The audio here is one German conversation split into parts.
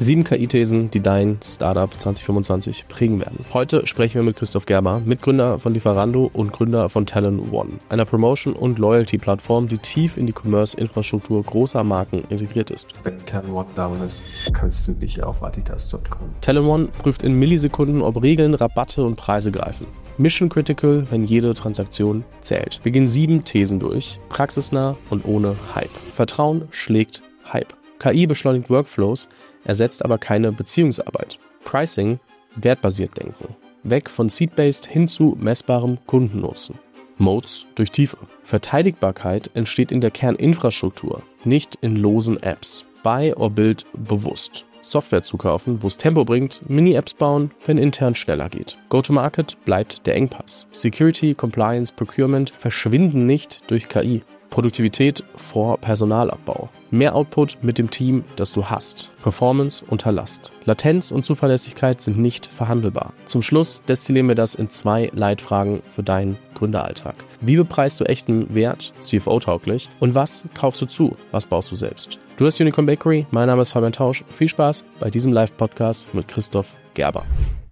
7 KI-Thesen, die dein Startup 2025 prägen werden. Heute sprechen wir mit Christoph Gerber, Mitgründer von Lieferando und Gründer von Talon One, einer Promotion- und Loyalty-Plattform, die tief in die Commerce-Infrastruktur großer Marken integriert ist. Wenn Talon One down ist, kannst du nicht auf adidas.com. Talon One prüft in Millisekunden, ob Regeln, Rabatte und Preise greifen. Mission critical, wenn jede Transaktion zählt. Wir gehen 7 Thesen durch, praxisnah und ohne Hype. Vertrauen schlägt Hype. KI beschleunigt Workflows, ersetzt aber keine Beziehungsarbeit. Pricing, wertbasiert denken. Weg von Seed-Based hin zu messbarem Kundennutzen. Moats durch Tiefe. Verteidigbarkeit entsteht in der Kerninfrastruktur, nicht in losen Apps. Buy or build bewusst. Software zukaufen, wo es Tempo bringt, Mini-Apps bauen, wenn intern schneller geht. Go-to-Market bleibt der Engpass. Security, Compliance, Procurement verschwinden nicht durch KI. Produktivität vor Personalabbau. Mehr Output mit dem Team, das du hast. Performance unter Last. Latenz und Zuverlässigkeit sind nicht verhandelbar. Zum Schluss destillieren wir das in 2 Leitfragen für deinen Gründeralltag. Wie bepreist du echten Wert, CFO-tauglich? Und was kaufst du zu? Was baust du selbst? Du hast Unicorn Bakery, mein Name ist Fabian Tausch. Viel Spaß bei diesem Live-Podcast mit Christoph Gerber.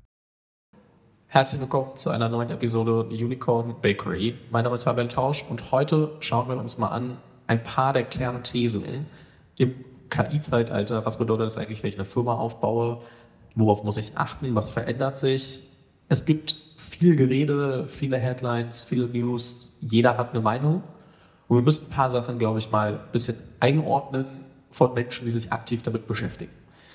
Herzlich willkommen zu einer neuen Episode Unicorn Bakery. Mein Name ist Fabian Tausch und heute schauen wir uns mal an ein paar der Kernthesen im KI-Zeitalter. Was bedeutet das eigentlich, wenn ich eine Firma aufbaue? Worauf muss ich achten? Was verändert sich? Es gibt viel Gerede, viele Headlines, viele News. Jeder hat eine Meinung. Und wir müssen ein paar Sachen, glaube ich, mal ein bisschen einordnen von Menschen, die sich aktiv damit beschäftigen.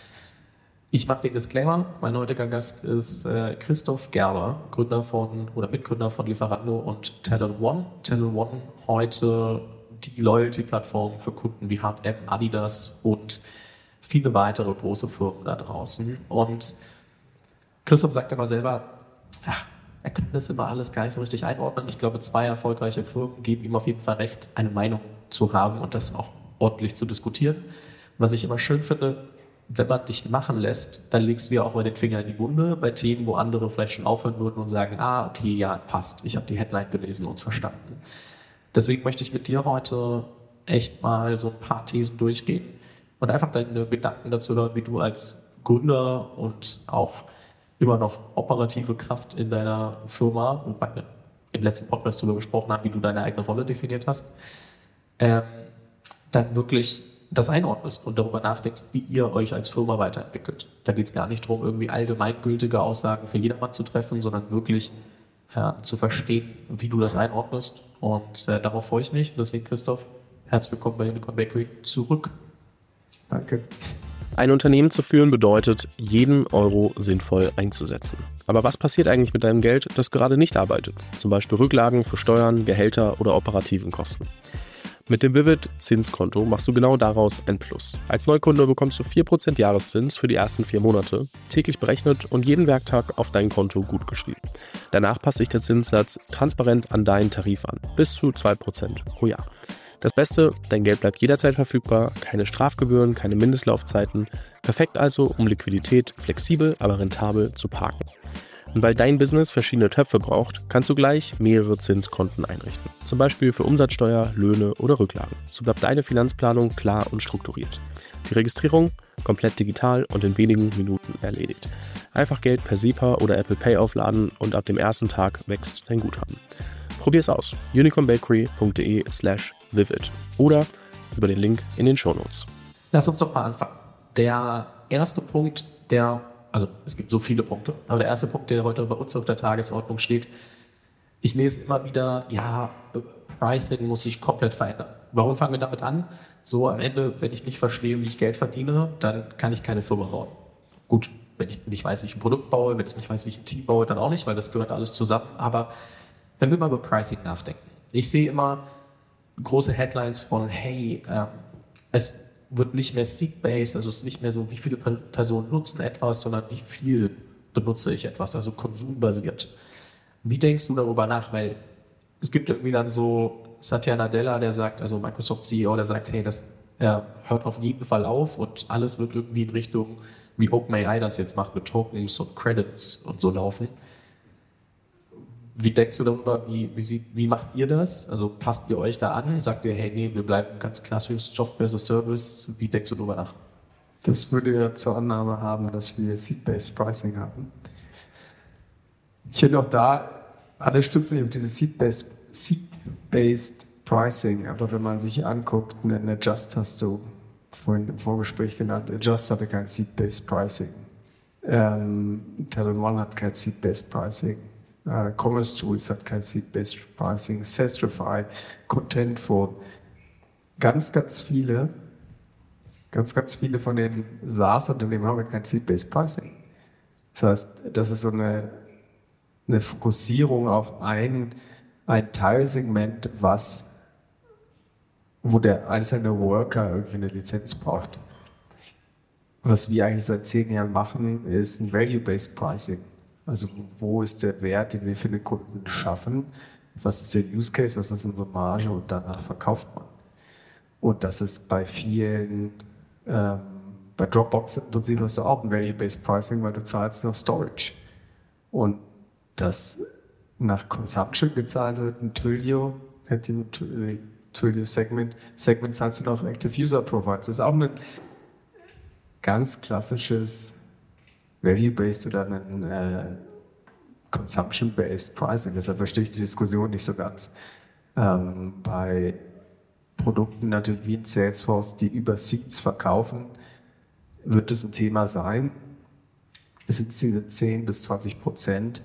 Ich mache den Disclaimer. Mein heutiger Gast ist Christoph Gerber, Mitgründer von Lieferando und Talon One. Talon One heute die Loyalty-Plattform für Kunden wie H&M, Adidas und viele weitere große Firmen da draußen. Und Christoph sagt aber selber, er kann das immer alles gar nicht so richtig einordnen. Ich glaube, 2 erfolgreiche Firmen geben ihm auf jeden Fall recht, eine Meinung zu haben und das auch ordentlich zu diskutieren. Was ich immer schön finde, wenn man dich machen lässt, dann legst du ja auch mal den Finger in die Wunde bei Themen, wo andere vielleicht schon aufhören würden und sagen, okay, ja, passt, ich habe die Headline gelesen und es verstanden. Deswegen möchte ich mit dir heute echt mal so ein paar Thesen durchgehen und einfach deine Gedanken dazu hören, wie du als Gründer und auch immer noch operative Kraft in deiner Firma, wobei wir im letzten Podcast darüber gesprochen haben, wie du deine eigene Rolle definiert hast, dann wirklich das einordnest und darüber nachdenkst, wie ihr euch als Firma weiterentwickelt. Da geht es gar nicht darum, irgendwie allgemeingültige Aussagen für jedermann zu treffen, sondern wirklich zu verstehen, wie du das einordnest. Und darauf freue ich mich. Deswegen, Christoph, herzlich willkommen bei Unicorn Bakery zurück. Danke. Ein Unternehmen zu führen bedeutet, jeden Euro sinnvoll einzusetzen. Aber was passiert eigentlich mit deinem Geld, das gerade nicht arbeitet? Zum Beispiel Rücklagen für Steuern, Gehälter oder operativen Kosten. Mit dem Vivid Zinskonto machst du genau daraus ein Plus. Als Neukunde bekommst du 4% Jahreszins für die ersten 4 Monate, täglich berechnet und jeden Werktag auf dein Konto gutgeschrieben. Danach passt sich der Zinssatz transparent an deinen Tarif an, bis zu 2% pro Jahr. Das Beste, dein Geld bleibt jederzeit verfügbar, keine Strafgebühren, keine Mindestlaufzeiten. Perfekt also, um Liquidität flexibel, aber rentabel zu parken. Und weil dein Business verschiedene Töpfe braucht, kannst du gleich mehrere Zinskonten einrichten. Zum Beispiel für Umsatzsteuer, Löhne oder Rücklagen. So bleibt deine Finanzplanung klar und strukturiert. Die Registrierung komplett digital und in wenigen Minuten erledigt. Einfach Geld per SEPA oder Apple Pay aufladen und ab dem ersten Tag wächst dein Guthaben. Probier's aus. unicornbakery.de/vivid oder über den Link in den Shownotes. Lass uns doch mal anfangen. Der erste Punkt, also es gibt so viele Punkte, aber der erste Punkt, der heute bei uns auf der Tagesordnung steht, ich lese immer wieder, Pricing muss sich komplett verändern. Warum fangen wir damit an? So am Ende, wenn ich nicht verstehe, wie ich Geld verdiene, dann kann ich keine Firma bauen. Gut, wenn ich nicht weiß, wie ich ein Produkt baue, wenn ich nicht weiß, wie ich ein Team baue, dann auch nicht, weil das gehört alles zusammen. Aber wenn wir mal über Pricing nachdenken, ich sehe immer große Headlines von, es wird nicht mehr seat-based, also es ist nicht mehr so, wie viele Personen nutzen etwas, sondern wie viel benutze ich etwas, also konsumbasiert. Wie denkst du darüber nach? Weil es gibt irgendwie dann so Satya Nadella, der sagt, also Microsoft CEO, der sagt, das hört auf jeden Fall auf und alles wird irgendwie in Richtung, wie OpenAI das jetzt macht, mit Tokens und Credits und so laufen. Wie denkst du darüber, wie macht ihr das? Also passt ihr euch da an? Sagt ihr, wir bleiben ganz klassisch Software as a Service? Wie denkst du darüber nach? Das würde ja zur Annahme haben, dass wir Seed-Based Pricing haben. Ich finde auch da, alle stützen sich auf dieses Seed-Based Pricing, aber wenn man sich anguckt, einen Adjust hast du vorhin im Vorgespräch genannt, Adjust hatte kein Seed-Based Pricing. Talon One hat kein Seed-Based Pricing. Commerce Tools hat kein Seed-Based Pricing. Sestrify, Contentful, ganz viele von den SaaS-Unternehmen haben kein Seed-Based Pricing. Das heißt, das ist so eine Fokussierung auf ein Teilsegment, wo der einzelne Worker irgendwie eine Lizenz braucht. Was wir eigentlich seit 10 Jahren machen, ist ein Value-Based Pricing. Also wo ist der Wert, den wir für den Kunden schaffen? Was ist der Use Case? Was ist unsere Marge? Und danach verkauft man. Und das ist bei vielen, bei Dropbox im Prinzip hast du auch ein Value-Based Pricing, weil du zahlst nach Storage. Und das nach Consumption gezahlt wird, ein Twilio Segment zahlst du noch Active User Profiles. Das ist auch ein ganz klassisches Value-Based oder ein Consumption-Based Pricing. Deshalb verstehe ich die Diskussion nicht so ganz. Bei Produkten natürlich wie in Salesforce, die über Seats verkaufen, wird es ein Thema sein. Es sind diese 10-20%.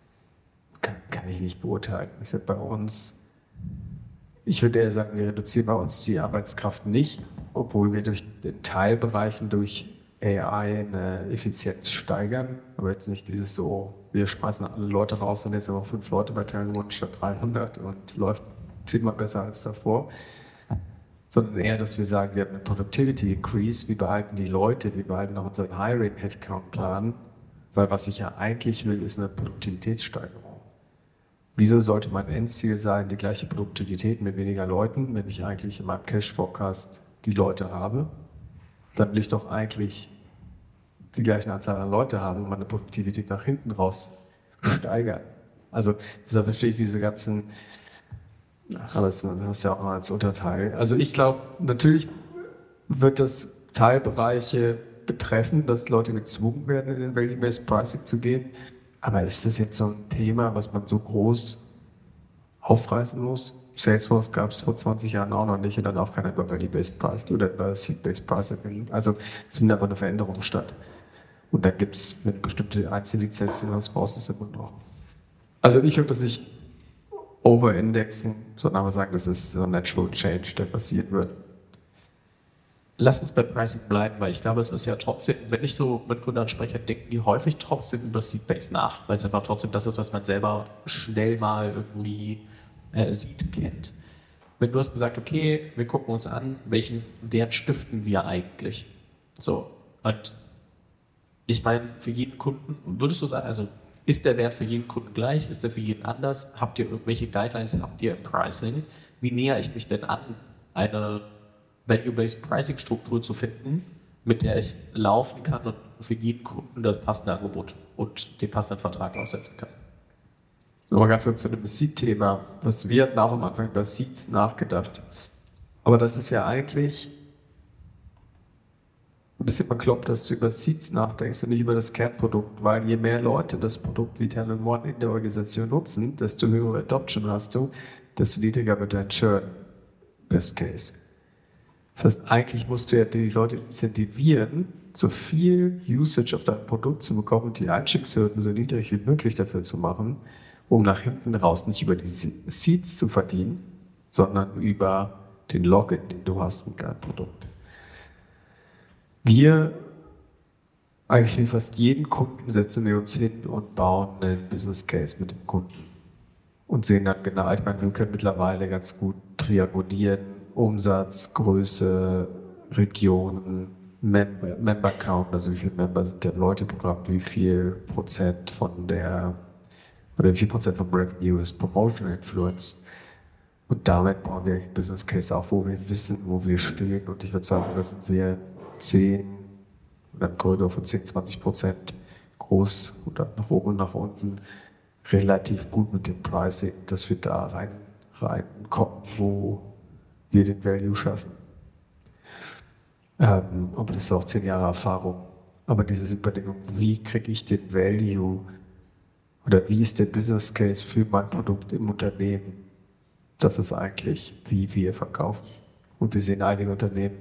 Kann ich nicht beurteilen. Ich sage bei uns, ich würde eher sagen, wir reduzieren bei uns die Arbeitskraft nicht, obwohl wir in Teilbereichen durch AI eine Effizienz steigern, aber jetzt nicht dieses so, wir schmeißen alle Leute raus und jetzt haben wir 5 Leute bei Talon One statt 300 und läuft 10-mal besser als davor, sondern eher, dass wir sagen, wir haben einen Productivity Increase, wir behalten die Leute, wir behalten auch unseren Hiring Headcount Plan, weil was ich ja eigentlich will, ist eine Produktivitätssteigerung. Wieso sollte mein Endziel sein, die gleiche Produktivität mit weniger Leuten, wenn ich eigentlich in meinem Cash Forecast die Leute habe? Dann will ich doch eigentlich die gleiche Anzahl an Leute haben und meine Produktivität nach hinten raus steigern. Also deshalb verstehe ich diese ganzen, aber das ist ja auch mal als Unterteil. Also ich glaube, natürlich wird das Teilbereiche betreffen, dass Leute gezwungen werden, in den Value-Based Pricing zu gehen. Aber ist das jetzt so ein Thema, was man so groß aufreißen muss? Salesforce gab es vor 20 Jahren auch noch nicht und dann auch keiner über Value-Based Pricing oder über Seed-Based Pricing. Also es findet aber eine Veränderung statt. Und dann gibt es mit bestimmte Einzellizenzen, was brauchst du es immer noch. Also ich würde das nicht overindexen, sondern aber sagen, das ist so ein Natural Change, der passieren wird. Lass uns bei Pricing bleiben, weil ich glaube, es ist ja trotzdem, wenn ich so mit Gründern spreche, denken die häufig trotzdem über Seed-Based nach, weil es einfach trotzdem das ist, was man selber schnell mal irgendwie sieht, kennt. Wenn du hast gesagt, okay, wir gucken uns an, welchen Wert stiften wir eigentlich? So, und ich meine, für jeden Kunden, würdest du sagen, also ist der Wert für jeden Kunden gleich, ist der für jeden anders? Habt ihr irgendwelche Guidelines, habt ihr im Pricing? Wie näher ich mich denn an, eine Value-Based Pricing Struktur zu finden, mit der ich laufen kann und für jeden Kunden das passende Angebot und den passenden Vertrag aussetzen kann? Nochmal ganz kurz zu dem Seed-Thema. Wir hatten auch am Anfang über Seeds nachgedacht. Aber das ist ja eigentlich ein bisschen bekloppt, dass du über Seeds nachdenkst und nicht über das Kernprodukt, weil je mehr Leute das Produkt wie Talon One in der Organisation nutzen, desto höhere Adoption hast du, desto niedriger wird dein Churn. Best Case. Das heißt, eigentlich musst du ja die Leute incentivieren, so viel Usage auf dein Produkt zu bekommen und die Einstiegshürden so niedrig wie möglich dafür zu machen, um nach hinten raus nicht über die Seeds zu verdienen, sondern über den Login, den du hast mit deinem Produkt. Wir, eigentlich wie fast jeden Kunden, setzen wir uns hin und bauen einen Business Case mit dem Kunden und sehen dann genau, ich meine, wir können mittlerweile ganz gut triangulieren, Umsatz, Größe, Regionen, Member Count, also wie viele Member sind der Leute-Programm, wie viel Prozent vom Revenue ist Promotion influenced. Und damit bauen wir einen Business Case auf, wo wir wissen, wo wir stehen. Und ich würde sagen, da sind wir 10 oder im Korridor von 10-20% groß oder nach oben und nach unten relativ gut mit dem Pricing, dass wir da reinkommen, wo wir den Value schaffen. Aber das ist auch 10 Jahre Erfahrung. Aber diese Überlegung, wie kriege ich den Value oder wie ist der Business Case für mein Produkt im Unternehmen? Das ist eigentlich, wie wir verkaufen. Und wir sehen einige Unternehmen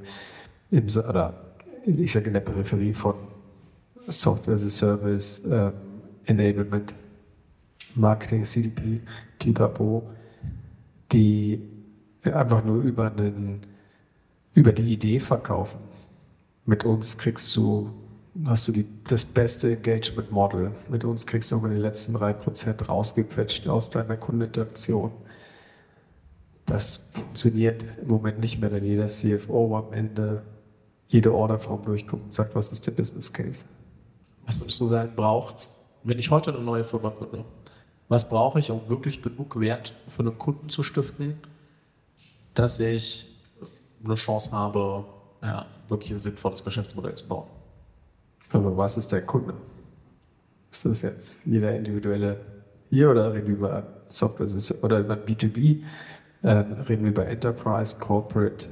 ich sage in der Peripherie von Software as a Service, Enablement, Marketing, CDP, Pipapo, die einfach nur über die Idee verkaufen. Mit uns hast du das beste Engagement Model. Mit uns kriegst du über die letzten 3% rausgequetscht aus deiner Kundeninteraktion. Das funktioniert im Moment nicht mehr, wenn jeder CFO am Ende jede Orderform durchguckt und sagt, was ist der Business Case? Was würdest du sagen, braucht's, wenn ich heute eine neue Firma gründe? Was brauche ich, um wirklich genug Wert für einen Kunden zu stiften, dass ich eine Chance habe, wirklich ein sinnvolles Geschäftsmodell zu bauen? Aber was ist der Kunde? Ist das jetzt jeder individuelle hier oder reden wir über Software oder über B2B? Reden wir über Enterprise, Corporate,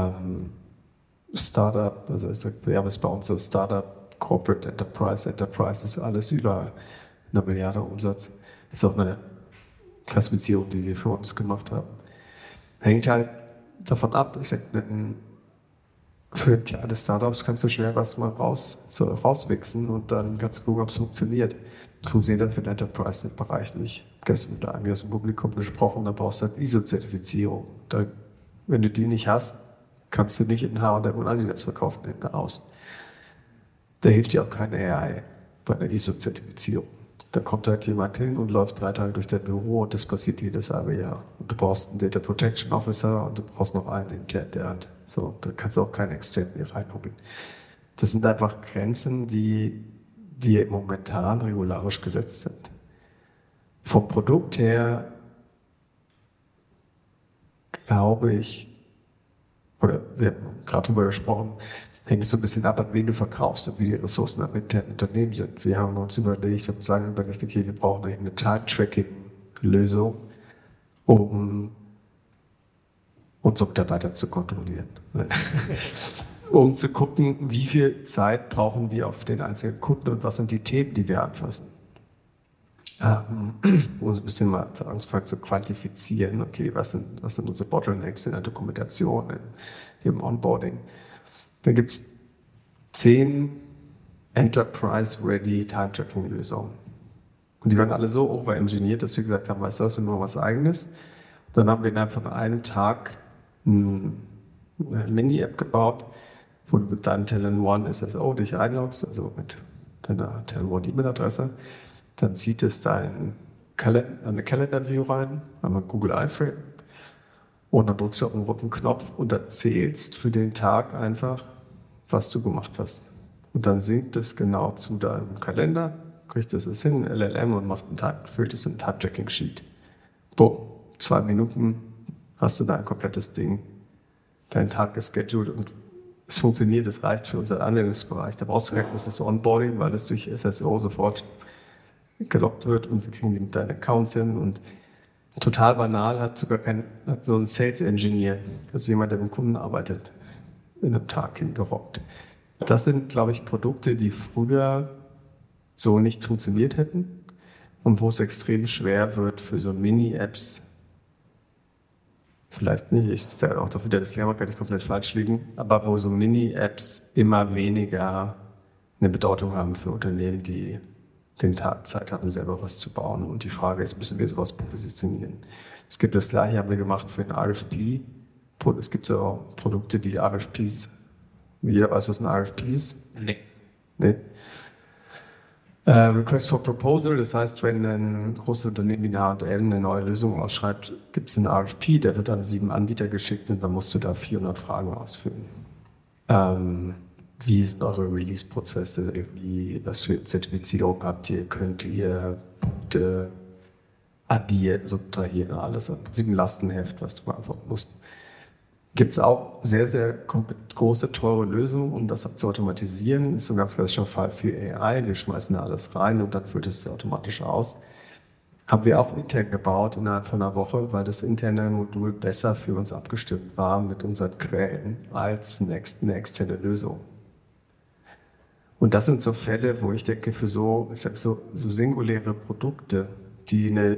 Startup? Also wir haben es bei uns so Startup, Corporate, Enterprise. Enterprise ist alles über 1 Milliarde Umsatz. Das ist auch eine Klassifizierung, die wir für uns gemacht haben. Hängt halt davon ab. Ich sage, für kleine Startups kannst du schnell was mal rauswichsen und dann kannst du gucken, ob es funktioniert. Das funktioniert dann für den Enterprise-Bereich nicht. Gestern mit einem aus dem Publikum gesprochen, da brauchst du halt ISO-Zertifizierung. Wenn du die nicht hast, kannst du nicht in H&M und Adidas verkaufen aus. Da hilft dir auch keine AI bei der ISO-Zertifizierung. Da kommt halt jemand hin und läuft 3 Tage durch dein Büro und das passiert jedes halbe Jahr. Und du brauchst einen Data Protection Officer und du brauchst noch einen intern, der hat. So, da kannst du auch keinen externen hier reinholen. Das sind einfach Grenzen, die momentan regularisch gesetzt sind. Vom Produkt her glaube ich, oder wir haben gerade darüber gesprochen, hängt es so ein bisschen ab, an wen du verkaufst und wie die Ressourcen am internen Unternehmen sind. Wir haben uns überlegt, okay, wir brauchen eine Time-Tracking-Lösung, um unsere Mitarbeiter zu kontrollieren. Um zu gucken, wie viel Zeit brauchen wir auf den einzelnen Kunden und was sind die Themen, die wir anfassen. Um ein bisschen mal anzufangen zu quantifizieren, okay, was sind unsere Bottlenecks in der Dokumentation, im Onboarding. Da gibt es 10 Enterprise-Ready Time-Tracking-Lösungen. Und die waren alle so overengineert, dass wir gesagt haben, weißt du, das ist nur was Eigenes. Dann haben wir innerhalb von einem Tag eine Mini-App gebaut, wo du mit deinem Talent One SSO dich einloggst, also mit deiner Talent One E-Mail-Adresse. Dann zieht es eine Calendar-View rein, einmal Google iFrame. Und dann drückst du auf den roten Knopf und erzählst für den Tag einfach, was du gemacht hast. Und dann sinkt es genau zu deinem Kalender, kriegst es hin, LLM und füllt es in ein Time-Tracking-Sheet. Boom, 2 Minuten hast du da ein komplettes Ding. Dein Tag gescheduled und es funktioniert, es reicht für unseren Anwendungsbereich. Da brauchst du kein großes Onboarding, weil es durch SSO sofort gelockt wird und wir kriegen die mit deinen Accounts hin und total banal, hat nur ein Sales Engineer, also jemand, der mit dem Kunden arbeitet, in einem Tag hingerockt. Das sind, glaube ich, Produkte, die früher so nicht funktioniert hätten und wo es extrem schwer wird für so Mini-Apps, vielleicht nicht, ich sage auch dafür, der Disclaimer kann nicht komplett falsch liegen, aber wo so Mini-Apps immer weniger eine Bedeutung haben für Unternehmen, die den Tag Zeit haben, selber was zu bauen. Und die Frage ist, müssen wir sowas positionieren? Es gibt das Gleiche, haben wir gemacht für ein RFP. Es gibt so Produkte, die RFPs, jeder weiß, was ein RFP ist? Nee. Request for Proposal, das heißt, wenn ein großes Unternehmen wie eine H&M eine neue Lösung ausschreibt, gibt es einen RFP, der wird an 7 Anbieter geschickt und dann musst du da 400 Fragen ausfüllen. Wie sind eure Release-Prozesse? Was für Zertifizierung habt ihr? Könnt ihr Punkte addieren, subtrahieren, alles? Im Prinzip ein Lastenheft, was du beantworten musst. Gibt es auch sehr, sehr große, teure Lösungen, um das zu automatisieren. Ist so ein ganz klassischer Fall für AI. Wir schmeißen da alles rein und dann füllt es automatisch aus. Haben wir auch intern gebaut innerhalb von einer Woche, weil das interne Modul besser für uns abgestimmt war mit unseren Quellen als eine externe Lösung. Und das sind so Fälle, wo ich denke, für so singuläre Produkte, die eine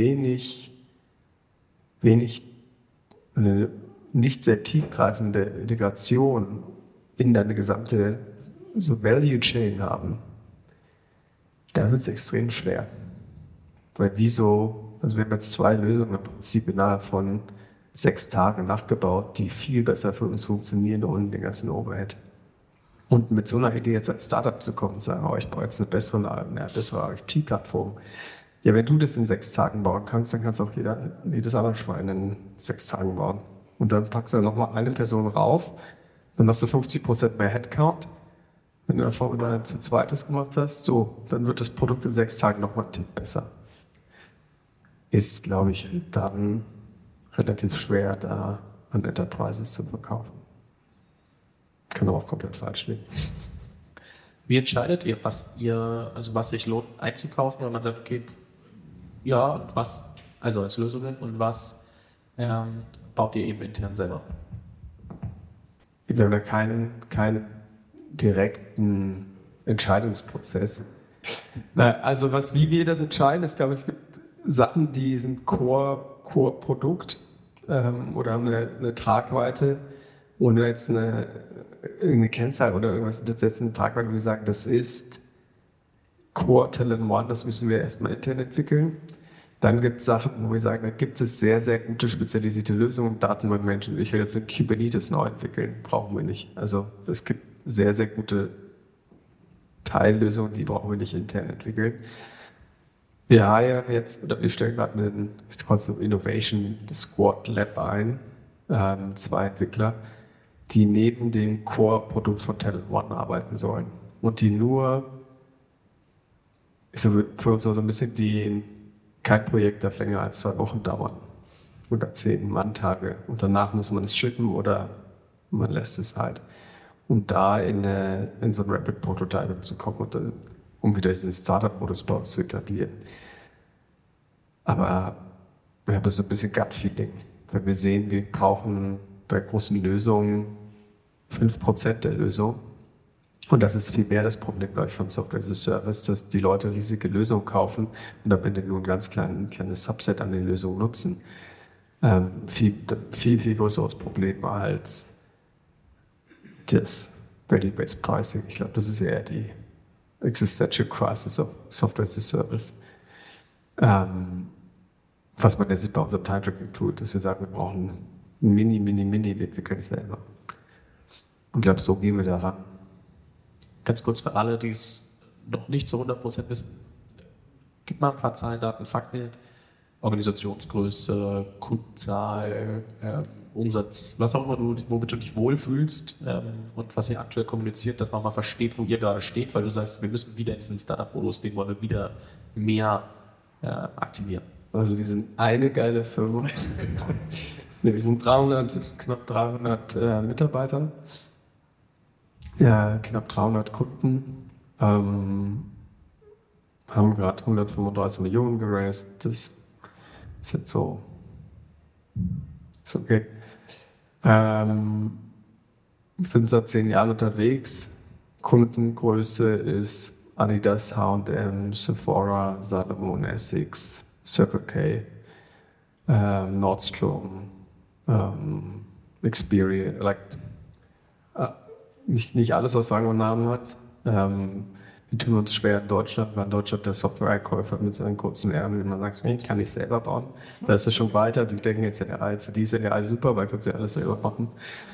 eine nicht sehr tiefgreifende Integration in deine gesamte Value Chain haben, da wird es extrem schwer. Weil also wir haben jetzt 2 Lösungen im Prinzip innerhalb von 6 Tagen nachgebaut, die viel besser für uns funktionieren ohne den ganzen Overhead. Und mit so einer Idee jetzt als Startup zu kommen und sagen, oh, ich brauche jetzt eine bessere IoT-Plattform. Ja, wenn du das in 6 Tagen bauen kannst, dann kannst auch jedes andere Schwein in 6 Tagen bauen. Und dann packst du nochmal eine Person rauf, dann hast du 50% mehr Headcount. Wenn du davor zu zweites gemacht hast, dann wird das Produkt in 6 Tagen nochmal einen Tick besser. Ist, glaube ich, dann relativ schwer, da an Enterprises zu verkaufen. Kann aber auch komplett falsch liegen. Wie entscheidet ihr, was sich lohnt einzukaufen, wenn man sagt, okay, ja, und was, also als Lösungen, und was baut ihr eben intern selber? Wir haben da keinen direkten Entscheidungsprozess. Also wie wir das entscheiden, ist, glaube ich, Sachen, die sind Core-Produkt oder haben eine Tragweite, ohne jetzt irgendeine Kennzahl oder irgendwas setzen, eine Tragweite, wo wir sagen, das ist Core Talent One, das müssen wir erstmal intern entwickeln. Dann gibt es Sachen, wo wir sagen, da gibt es sehr, sehr gute spezialisierte Lösungen, Datenbankmenschen. Ich will jetzt ein Kubernetes neu entwickeln, brauchen wir nicht. Also es gibt sehr, sehr gute Teillösungen, die brauchen wir nicht intern entwickeln. Wir stellen gerade einen Innovation Squad Lab ein, 2 Entwickler, die neben dem Core-Produkt von Talent One arbeiten sollen. Und die für uns so ein bisschen kein Projekt darf länger als 2 Wochen dauern. Oder 10 Manntage. Und danach muss man es shippen oder man lässt es halt. Um da in so ein Rapid Prototyping zu kommen, um wieder diesen Startup-Modus bei uns zu etablieren. Aber wir haben so ein bisschen Gut-Feeling. Wenn wir sehen, wir brauchen bei großen Lösungen 5% der Lösung. Und das ist viel mehr das Problem, glaube ich, von Software as a Service, dass die Leute riesige Lösungen kaufen und am Ende nur ein ganz kleines Subset an den Lösungen nutzen. Viel größeres Problem als das Value-Based Pricing. Ich glaube, das ist eher die Existential Crisis of Software as a Service. Was man ja sieht bei unserem Time-Tracking-Tool, dass wir sagen, wir brauchen ein Mini, wir entwickeln es selber. Und ich glaube, so gehen wir da ran. Ganz kurz für alle, die es noch nicht zu 100% wissen, gib mal ein paar Zahlen, Daten, Fakten, Organisationsgröße, Kundenzahl, Umsatz, was auch immer womit du dich wohlfühlst und was ihr aktuell kommuniziert, dass man mal versteht, wo ihr gerade steht, weil du sagst, wir müssen wieder in diesen Startup-Modus, den wollen wir wieder mehr aktivieren. Also wir sind eine geile Firma. Wir sind knapp 300 Mitarbeiter. Ja, knapp 300 Kunden, haben gerade 135 Millionen geraced, das ist jetzt so, ist okay. Sind seit 10 Jahren unterwegs, Kundengröße ist Adidas, H&M, Sephora, Salomon, Essex, Circle K, Nordstrom, Experian, nicht alles, was Rang und Namen hat. Wir tun uns schwer in Deutschland, weil in Deutschland der Software-Einkäufer mit seinen kurzen Ärmeln, man sagt, ich kann nicht selber bauen. Da ist es schon weiter, die denken jetzt AI, für die ist AI super, weil können sie alles selber machen.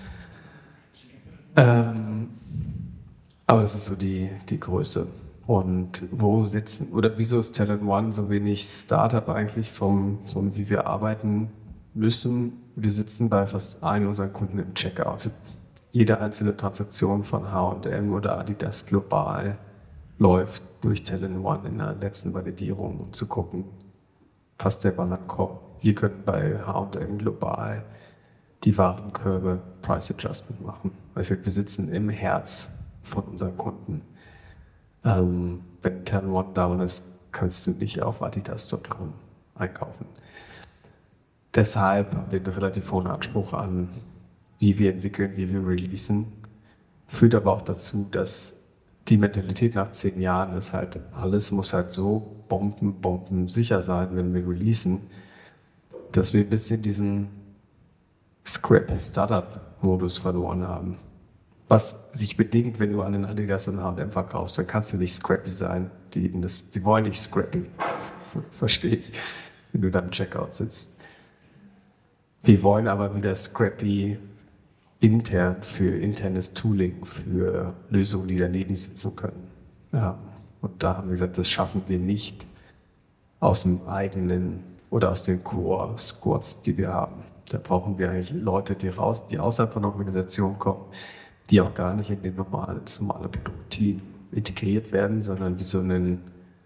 Aber das ist so die Größe. Und wieso ist Talent One so wenig Startup eigentlich wie wir arbeiten müssen? Wir sitzen bei fast allen unseren Kunden im Checkout. Jede einzelne Transaktion von H&M oder Adidas global läuft durch Talent One in der letzten Validierung, um zu gucken, passt der Warenkorb. Wir können bei H&M global die Warenkörbe Price Adjustment machen. Also wir sitzen im Herz von unseren Kunden. Wenn Talent One down ist, kannst du nicht auf adidas.com einkaufen. Deshalb haben wir einen relativ hohen Anspruch an, wie wir entwickeln, wie wir releasen. Führt aber auch dazu, dass die Mentalität nach 10 Jahren ist halt, alles muss halt so bombensicher sein, wenn wir releasen, dass wir ein bisschen diesen Scrappy Startup-Modus verloren haben. Was sich bedingt, wenn du an den Adidas und H&M verkaufst, dann kannst du nicht scrappy sein. Die wollen nicht scrappy, verstehe ich, wenn du da im Checkout sitzt. Wir wollen aber wieder scrappy intern für internes Tooling, für Lösungen, die daneben sitzen können. Ja. Und da haben wir gesagt, das schaffen wir nicht aus dem eigenen oder aus den Core-Squads, die wir haben. Da brauchen wir eigentlich Leute, die außerhalb von der Organisation kommen, die auch gar nicht in den normale Produktteam integriert werden, sondern wie so ein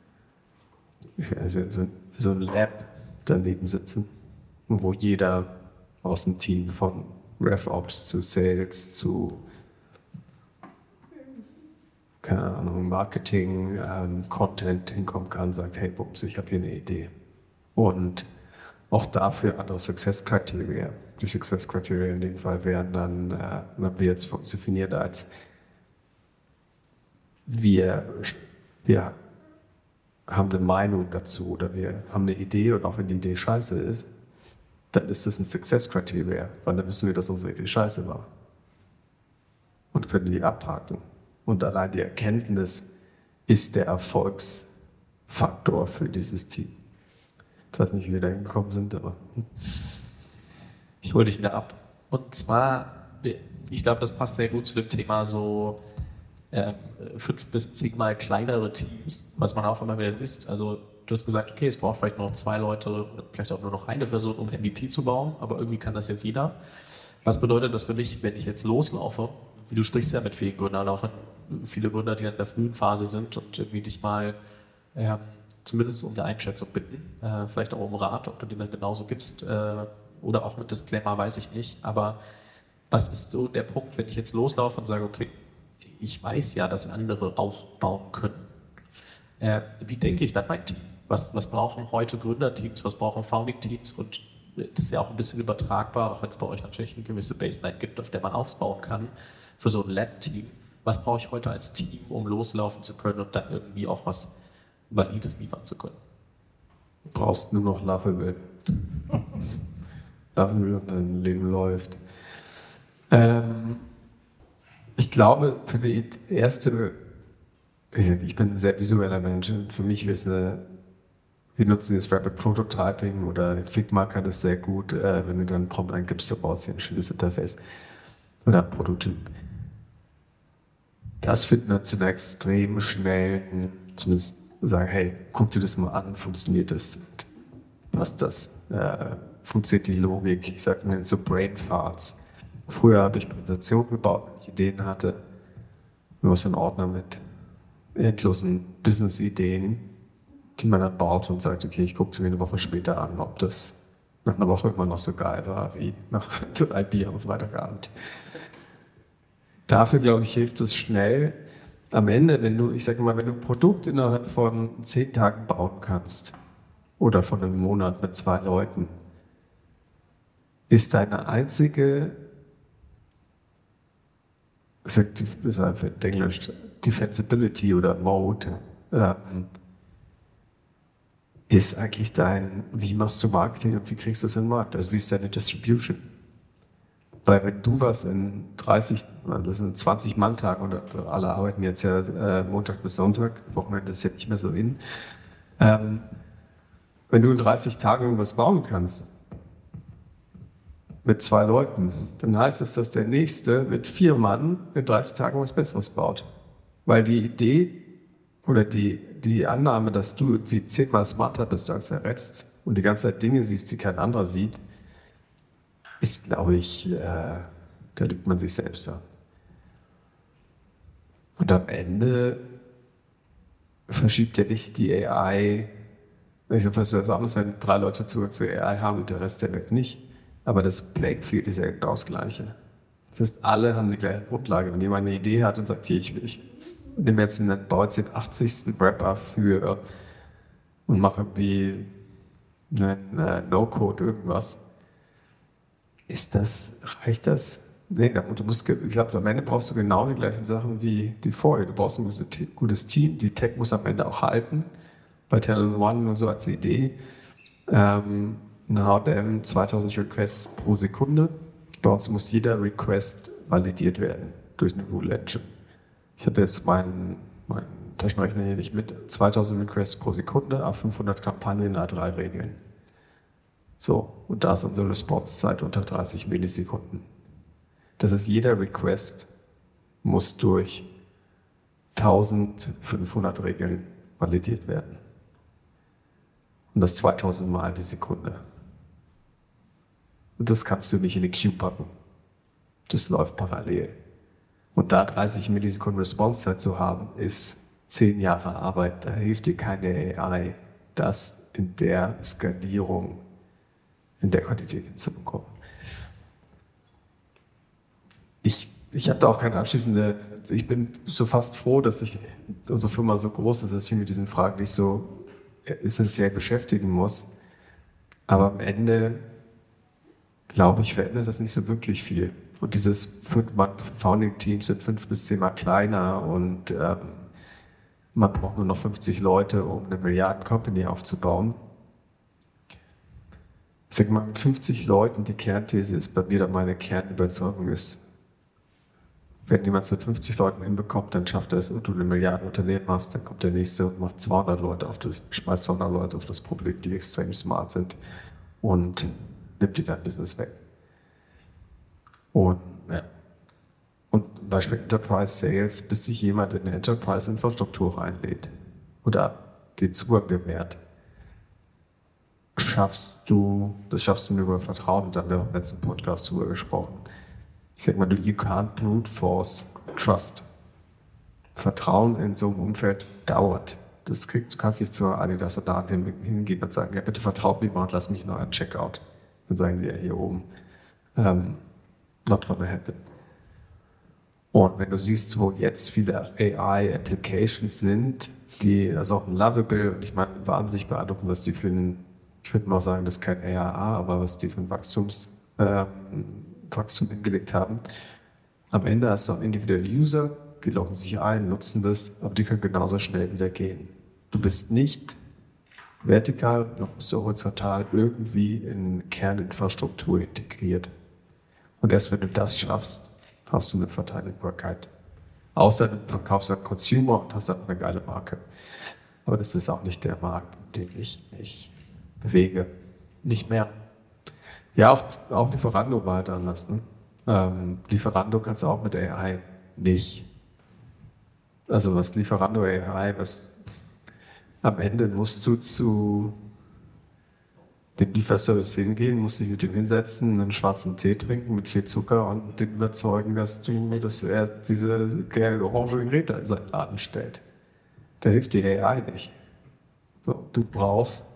Lab daneben sitzen, wo jeder aus dem Team von RevOps zu Sales zu keine Ahnung, Marketing, Content hinkommen kann, sagt, hey Bums, ich habe hier eine Idee. Und auch dafür andere Success Criteria. Die Success Criteria in dem Fall wären dann, haben wir jetzt definiert als wir haben eine Meinung dazu oder wir haben eine Idee und auch wenn die Idee scheiße ist, dann ist das ein Success Criteria, weil dann wissen wir, dass unsere Idee scheiße war und können die abhaken. Und allein die Erkenntnis ist der Erfolgsfaktor für dieses Team. Ich weiß nicht, wie wir da hingekommen sind, aber ich hole dich wieder ab. Und zwar, ich glaube, das passt sehr gut zu dem Thema so 5 bis 10 Mal kleinere Teams, was man auch immer wieder liest. Also du hast gesagt, okay, es braucht vielleicht nur noch 2 Leute, vielleicht auch nur noch eine Person, um MVP zu bauen, aber irgendwie kann das jetzt jeder. Was bedeutet das für mich, wenn ich jetzt loslaufe? Wie du sprichst ja mit vielen Gründern, auch viele Gründer, die in der frühen Phase sind und irgendwie dich mal zumindest um eine Einschätzung bitten, vielleicht auch um Rat, ob du den dann genauso gibst oder auch mit Disclaimer, weiß ich nicht. Aber was ist so der Punkt, wenn ich jetzt loslaufe und sage, okay, ich weiß ja, dass andere auch bauen können. Wie denke ich dann mein Team? Was brauchen heute Gründerteams, was brauchen Founding-Teams? Und das ist ja auch ein bisschen übertragbar, auch wenn es bei euch natürlich eine gewisse Baseline gibt, auf der man aufbauen kann, für so ein Lab-Team. Was brauche ich heute als Team, um loslaufen zu können und dann irgendwie auch was Valides liefern zu können? du brauchst nur noch Lovable. Lovable und dein Leben läuft. Ich glaube, für die erste, ich bin ein sehr visueller Mensch. Für mich ist wir nutzen das Rapid Prototyping oder Figma kann das sehr gut, wenn du dann einen Prompt eingibst, du brauchst hier ein schönes Interface oder ein Prototyp. Das finden wir zu einer extrem schnellen, zumindest sagen, hey, guck dir das mal an, funktioniert das? Passt das? Funktioniert die Logik? Ich sage mir so Brain Farts. Früher habe ich Präsentationen gebaut, wenn ich Ideen hatte. Nur so ein Ordner mit endlosen Business-Ideen, die man dann baut und sagt, okay, ich gucke es mir eine Woche später an, ob das nach einer Woche immer noch so geil war, wie nach 3 Bier am Freitagabend. Dafür, glaube ich, hilft es schnell. Am Ende, wenn du ein Produkt innerhalb von 10 Tagen bauen kannst oder von einem Monat mit 2 Leuten, ist deine einzige, ich sage das einfach in Englisch, Defensibility oder Mode, ist eigentlich wie machst du Marketing und wie kriegst du es in den Markt? Also wie ist deine Distribution? Weil wenn du was in 20 Mann-Tagen oder alle arbeiten jetzt ja Montag bis Sonntag, Wochenende ist ja nicht mehr so in, wenn du in 30 Tagen irgendwas bauen kannst, mit 2 Leuten, dann heißt das, dass der Nächste mit 4 Mann in 30 Tagen was Besseres baut. Weil die Idee oder die Annahme, dass du irgendwie 10-mal smarter bist als der Rest und die ganze Zeit Dinge siehst, die kein anderer sieht, ist, glaube ich, da lügt man sich selbst an. Und am Ende verschiebt ja nicht die AI, ich glaube, was ist anderes, wenn 3 Leute Zugang zur AI haben und der Rest der Welt nicht. Aber das Playfield ist ja genau das Gleiche. Das heißt, alle haben die gleiche Grundlage. Wenn jemand eine Idee hat und sagt, hier, ich nehme jetzt baue jetzt den 80. Wrapper für und mache irgendwie einen No-Code irgendwas. Reicht das? Nee, ich glaube, am Ende brauchst du genau die gleichen Sachen wie die vorher. Du brauchst ein gutes Team, die Tech muss am Ende auch halten. Bei Talent One nur so als Idee. Ein HTML 2000 Requests pro Sekunde. Bei uns muss jeder Request validiert werden durch eine Rule Engine. Ich habe jetzt meinen Taschenrechner hier nicht mit. 2000 Requests pro Sekunde, A500 Kampagnen, A3 Regeln. So, und da ist unsere Response-Zeit unter 30 Millisekunden. Das ist jeder Request muss durch 1500 Regeln validiert werden. Und das 2000 Mal die Sekunde. Und das kannst du nicht in die Queue packen. Das läuft parallel. Und da 30 Millisekunden Response-Zeit zu haben, ist 10 Jahre Arbeit. Da hilft dir keine AI, das in der Skalierung, in der Qualität hinzubekommen. Ich habe da auch keine abschließende, ich bin so fast froh, dass unsere Firma so groß ist, dass ich mich mit diesen Fragen nicht so essentiell beschäftigen muss. Aber am Ende, glaube ich, verändert das nicht so wirklich viel. Und dieses Founding-Team sind 5 bis 10 Mal kleiner und man braucht nur noch 50 Leute, um eine Milliarden-Company aufzubauen. Ich sage mal, mit 50 Leuten, die Kernthese ist bei mir, dann meine Kernüberzeugung ist, wenn jemand es mit 50 Leuten hinbekommt, dann schafft er es und du eine Milliardenunternehmen hast, dann kommt der nächste und macht 200 Leute schmeißt 200 Leute auf das Problem, die extrem smart sind und nimmt dir dein Business weg. Und Beispiel Enterprise Sales, bis sich jemand in eine Enterprise-Infrastruktur reinlädt oder den Zugang gewährt, das schaffst du nur über Vertrauen, da haben wir auch im letzten Podcast drüber gesprochen. Ich sag mal, you can't brute force trust. Vertrauen in so einem Umfeld dauert. Du kannst nicht zur Adidas oder hingehen und sagen, ja bitte vertraut mir mal und lass mich noch einen Checkout. Dann sagen sie ja hier oben, not gonna happen. Und wenn du siehst, wo jetzt viele AI-Applications sind, also auch ein Lovable, und ich meine, wahnsinnig beeindruckend, was die für ein, ich würde mal sagen, das ist kein ARA, aber was die für ein Wachstum hingelegt haben. Am Ende hast du auch individuelle User, die loggen sich ein, nutzen das, aber die können genauso schnell wieder gehen. Du bist nicht vertikal, noch bist du horizontal irgendwie in Kerninfrastruktur integriert. Und erst wenn du das schaffst, hast du eine Verteidigbarkeit. Außer du verkaufst einen Consumer und hast dann eine geile Marke. Aber das ist auch nicht der Markt, in dem ich mich bewege. Nicht mehr. Ja, auch Lieferando war halt anders. Ne? Lieferando kannst du auch mit AI nicht. Also was Lieferando AI, am Ende musst du zu dem Lieferservice hingehen, musst dich mit ihm hinsetzen, einen schwarzen Tee trinken mit viel Zucker und den überzeugen, dass er diese orange Geräte in seinen Laden stellt. Da hilft die AI nicht. So, du brauchst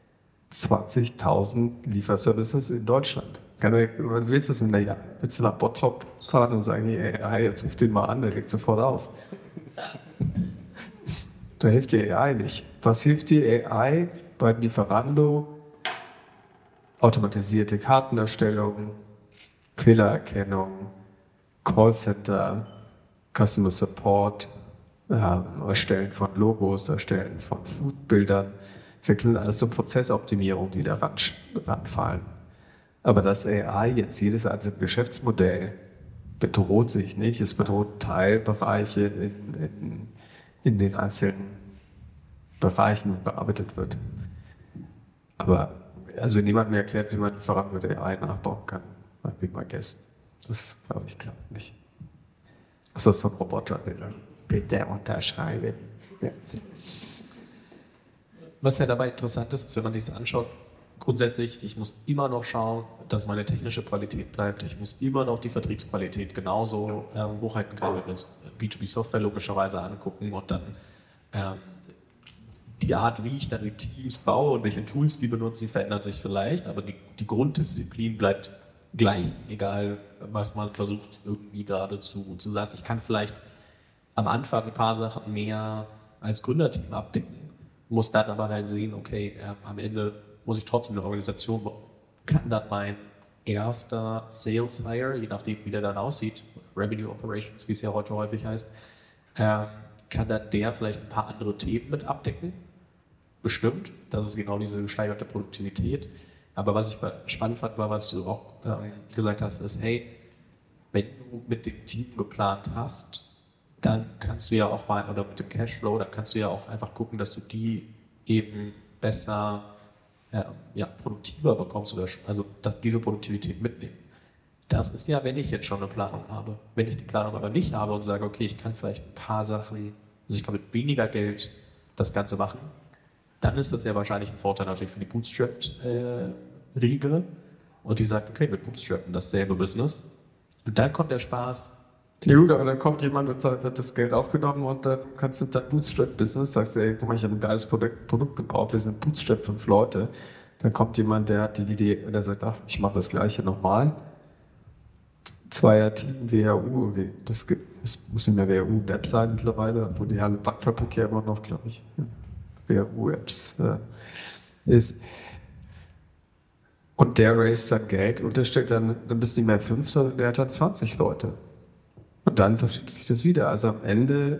20.000 Lieferservices in Deutschland. Willst du das mit einer willst du nach Bottrop fahren und sagen, hey, jetzt ruf den mal an, der legt sofort auf. Da hilft die AI nicht. Was hilft die AI bei Lieferando? Automatisierte Kartenerstellung, Fehlererkennung, Callcenter, Customer Support, Erstellen von Logos, Erstellen von Foodbildern. Das sind alles so Prozessoptimierungen, die da ranfallen. Aber das AI jetzt jedes einzelne Geschäftsmodell bedroht sich nicht. Es bedroht Teilbereiche in den einzelnen Bereichen bearbeitet wird. Aber also wenn jemand mir erklärt, wie man Lieferanten mit AI nachbauen kann, dann bin ich mal Gäste. Das glaube ich klappt nicht. Das ist so ein Roboter, der dann bitte unterschreiben. Ja. Was ja dabei interessant ist, wenn man sich das anschaut, grundsätzlich, ich muss immer noch schauen, dass meine technische Qualität bleibt. Ich muss immer noch die Vertriebsqualität genauso hochhalten können, wenn wir uns B2B-Software logischerweise angucken und dann die Art, wie ich dann die Teams baue und welche Tools die benutzen, die verändert sich vielleicht, aber die Grunddisziplin bleibt gleich, egal was man versucht irgendwie gerade zu sagen. Ich kann vielleicht am Anfang ein paar Sachen mehr als Gründerteam abdecken, muss dann aber halt sehen, okay, am Ende muss ich trotzdem eine Organisation, kann dann mein erster Sales Hire, je nachdem wie der dann aussieht, Revenue Operations, wie es ja heute häufig heißt, kann dann der vielleicht ein paar andere Themen mit abdecken. Bestimmt, das ist genau diese gesteigerte Produktivität. Aber was ich spannend fand, war, was du auch gesagt hast, ist, hey, wenn du mit dem Team geplant hast, dann kannst du ja auch mal, oder mit dem Cashflow, dann kannst du ja auch einfach gucken, dass du die eben besser, produktiver bekommst oder also diese Produktivität mitnehmen. Das ist ja, wenn ich jetzt schon eine Planung habe. Wenn ich die Planung aber nicht habe und sage, okay, ich kann vielleicht ein paar Sachen, also ich kann mit weniger Geld das Ganze machen, dann ist das ja wahrscheinlich ein Vorteil natürlich für die Bootstrapped-Riege. Und die sagt, okay, wir bootstrappen dasselbe Business. Und dann kommt der Spaß. Ja gut, aber dann kommt jemand und sagt, hat das Geld aufgenommen und dann kannst du dein Bootstrap-Business, sagst du, ey, guck mal, ich habe ein geiles Produkt gebaut, wir sind Bootstrap 5 Leute. Dann kommt jemand, der hat die Idee und der sagt, ach, ich mache das Gleiche nochmal. Zweier-Team, WHU, okay, das muss nicht mehr WHU-Web sein mittlerweile, wo die alle Backfabrik ja immer noch, glaube ich, WHU-Apps ist. Und der raised sein Geld und der stellt dann bist du nicht mehr 5, sondern der hat dann 20 Leute. Und dann verschiebt sich das wieder. Also am Ende,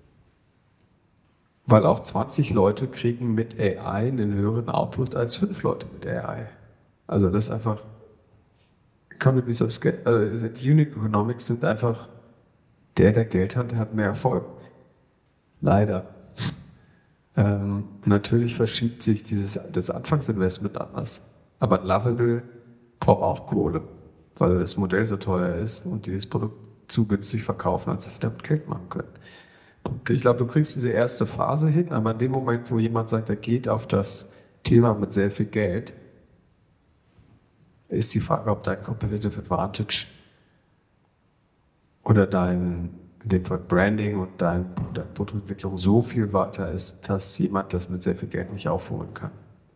weil auch 20 Leute kriegen mit AI einen höheren Output als 5 Leute mit AI. Also das ist einfach, Economies of Scale, also die Unit Economics sind einfach, der Geld hat mehr Erfolg. Leider. Natürlich verschiebt sich das Anfangsinvestment anders. Aber Lovable braucht auch Kohle, weil das Modell so teuer ist und dieses Produkt zu günstig verkaufen, als dass sie damit Geld machen können. Und ich glaube, du kriegst diese erste Phase hin, aber in dem Moment, wo jemand sagt, er geht auf das Thema mit sehr viel Geld, ist die Frage, ob dein Competitive Advantage oder in dem Fall Branding und deine Produktentwicklung so viel weiter ist, dass jemand das mit sehr viel Geld nicht aufholen kann.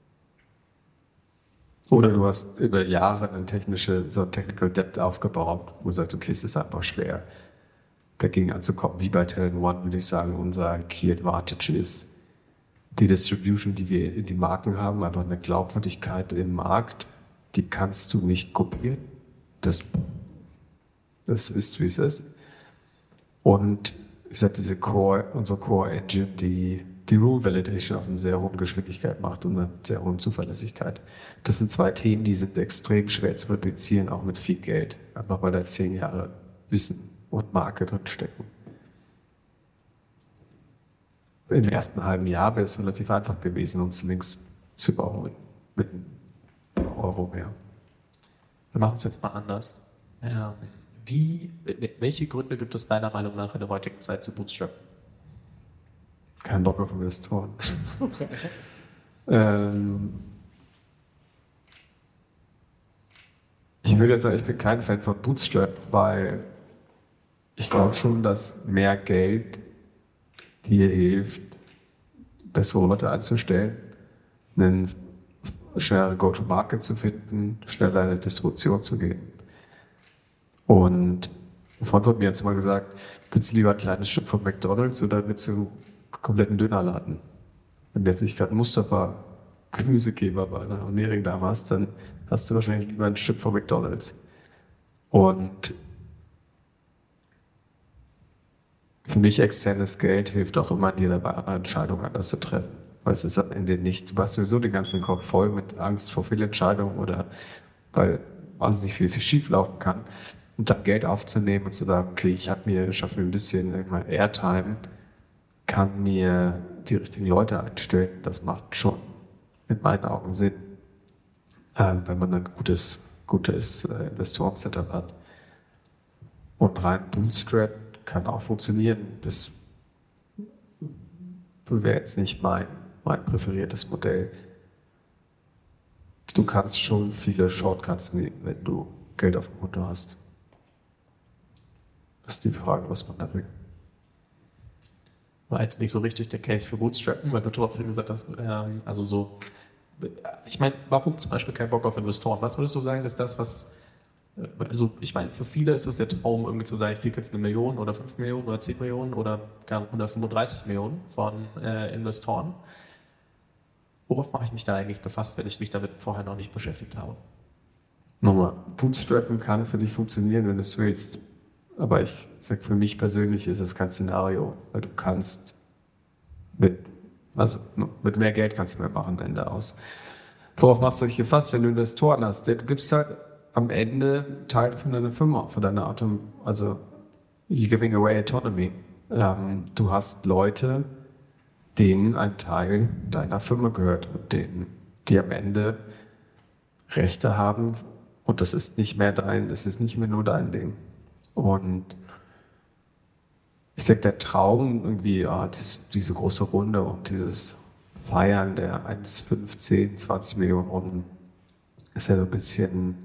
Oder du hast über Jahre eine Technical Debt aufgebaut, wo du sagst, okay, es ist einfach schwer, dagegen anzukommen. Wie bei Talent One würde ich sagen, unser Key Advantage ist die Distribution, die wir in die Marken haben, einfach eine Glaubwürdigkeit im Markt, die kannst du nicht kopieren. Das ist, wie es ist. Und ich sage, unsere Core Engine, die Rule Validation auf einer sehr hohen Geschwindigkeit macht und einer sehr hohen Zuverlässigkeit. Das sind 2 Themen, die sind extrem schwer zu replizieren, auch mit viel Geld. Einfach weil da 10 Jahre Wissen und Marke drin stecken. Im ersten halben Jahr wäre es relativ einfach gewesen, uns links zu überholen. Mit einem Euro mehr. Wir machen es jetzt mal anders. Welche Gründe gibt es deiner Meinung nach in der heutigen Zeit zu bootstrappen? Kein Bock auf Investoren. Ich würde jetzt sagen, ich bin kein Fan von Bootstrap, weil ich glaube schon, dass mehr Geld dir hilft, bessere Leute einzustellen, einen schnelleren Go-to-Market zu finden, schneller in eine Distribution zu gehen. Und ein Freund von mir hat mal gesagt, willst du lieber ein kleines Stück von McDonald's oder willst du einen kompletten Dönerladen? Wenn du jetzt nicht gerade Mustafa Gemüsegeber bei einer Nering da warst, dann hast du wahrscheinlich lieber ein Stück von McDonald's. Und für mich externes Geld hilft auch immer, dir dabei Entscheidungen anders zu treffen. Weil es ist am Ende nicht, du hast sowieso den ganzen Kopf voll mit Angst vor Fehlentscheidungen oder weil wahnsinnig viel schief laufen kann. Und dann Geld aufzunehmen und zu sagen, okay, schaffe mir ein bisschen Airtime, kann mir die richtigen Leute einstellen. Das macht schon in meinen Augen Sinn, wenn man ein gutes Investoren-Setup hat. Und rein Bootstrap kann auch funktionieren. Das wäre jetzt nicht mein präferiertes Modell. Du kannst schon viele Shortcuts nehmen, wenn du Geld auf dem Konto hast. Das ist die Frage, was man da will. War jetzt nicht so richtig der Case für Bootstrappen, weil du trotzdem gesagt hast, ich meine, warum zum Beispiel kein Bock auf Investoren? Was würdest du sagen, ist das, was, also ich meine, für viele ist es der Traum, irgendwie zu sagen, ich kriege jetzt 1 Million oder 5 Millionen oder 10 Millionen oder gar 135 Millionen von Investoren. Worauf mache ich mich da eigentlich gefasst, wenn ich mich damit vorher noch nicht beschäftigt habe? Nochmal, Bootstrappen kann für dich funktionieren, wenn du es willst. Aber ich sage, für mich persönlich ist es kein Szenario, weil du kannst mit mehr Geld kannst du mehr machen am Ende aus. Worauf machst du dich gefasst, wenn du Investoren hast? Du gibst halt am Ende Teil von deiner Firma, von deiner also you're giving away autonomy. Du hast Leute, denen ein Teil deiner Firma gehört und denen, die am Ende Rechte haben und das ist nicht mehr nur dein Ding. Und ich denke, der Traum irgendwie, diese große Runde und dieses Feiern der 1, 5, 10, 20 Millionen Runden ist ja so ein bisschen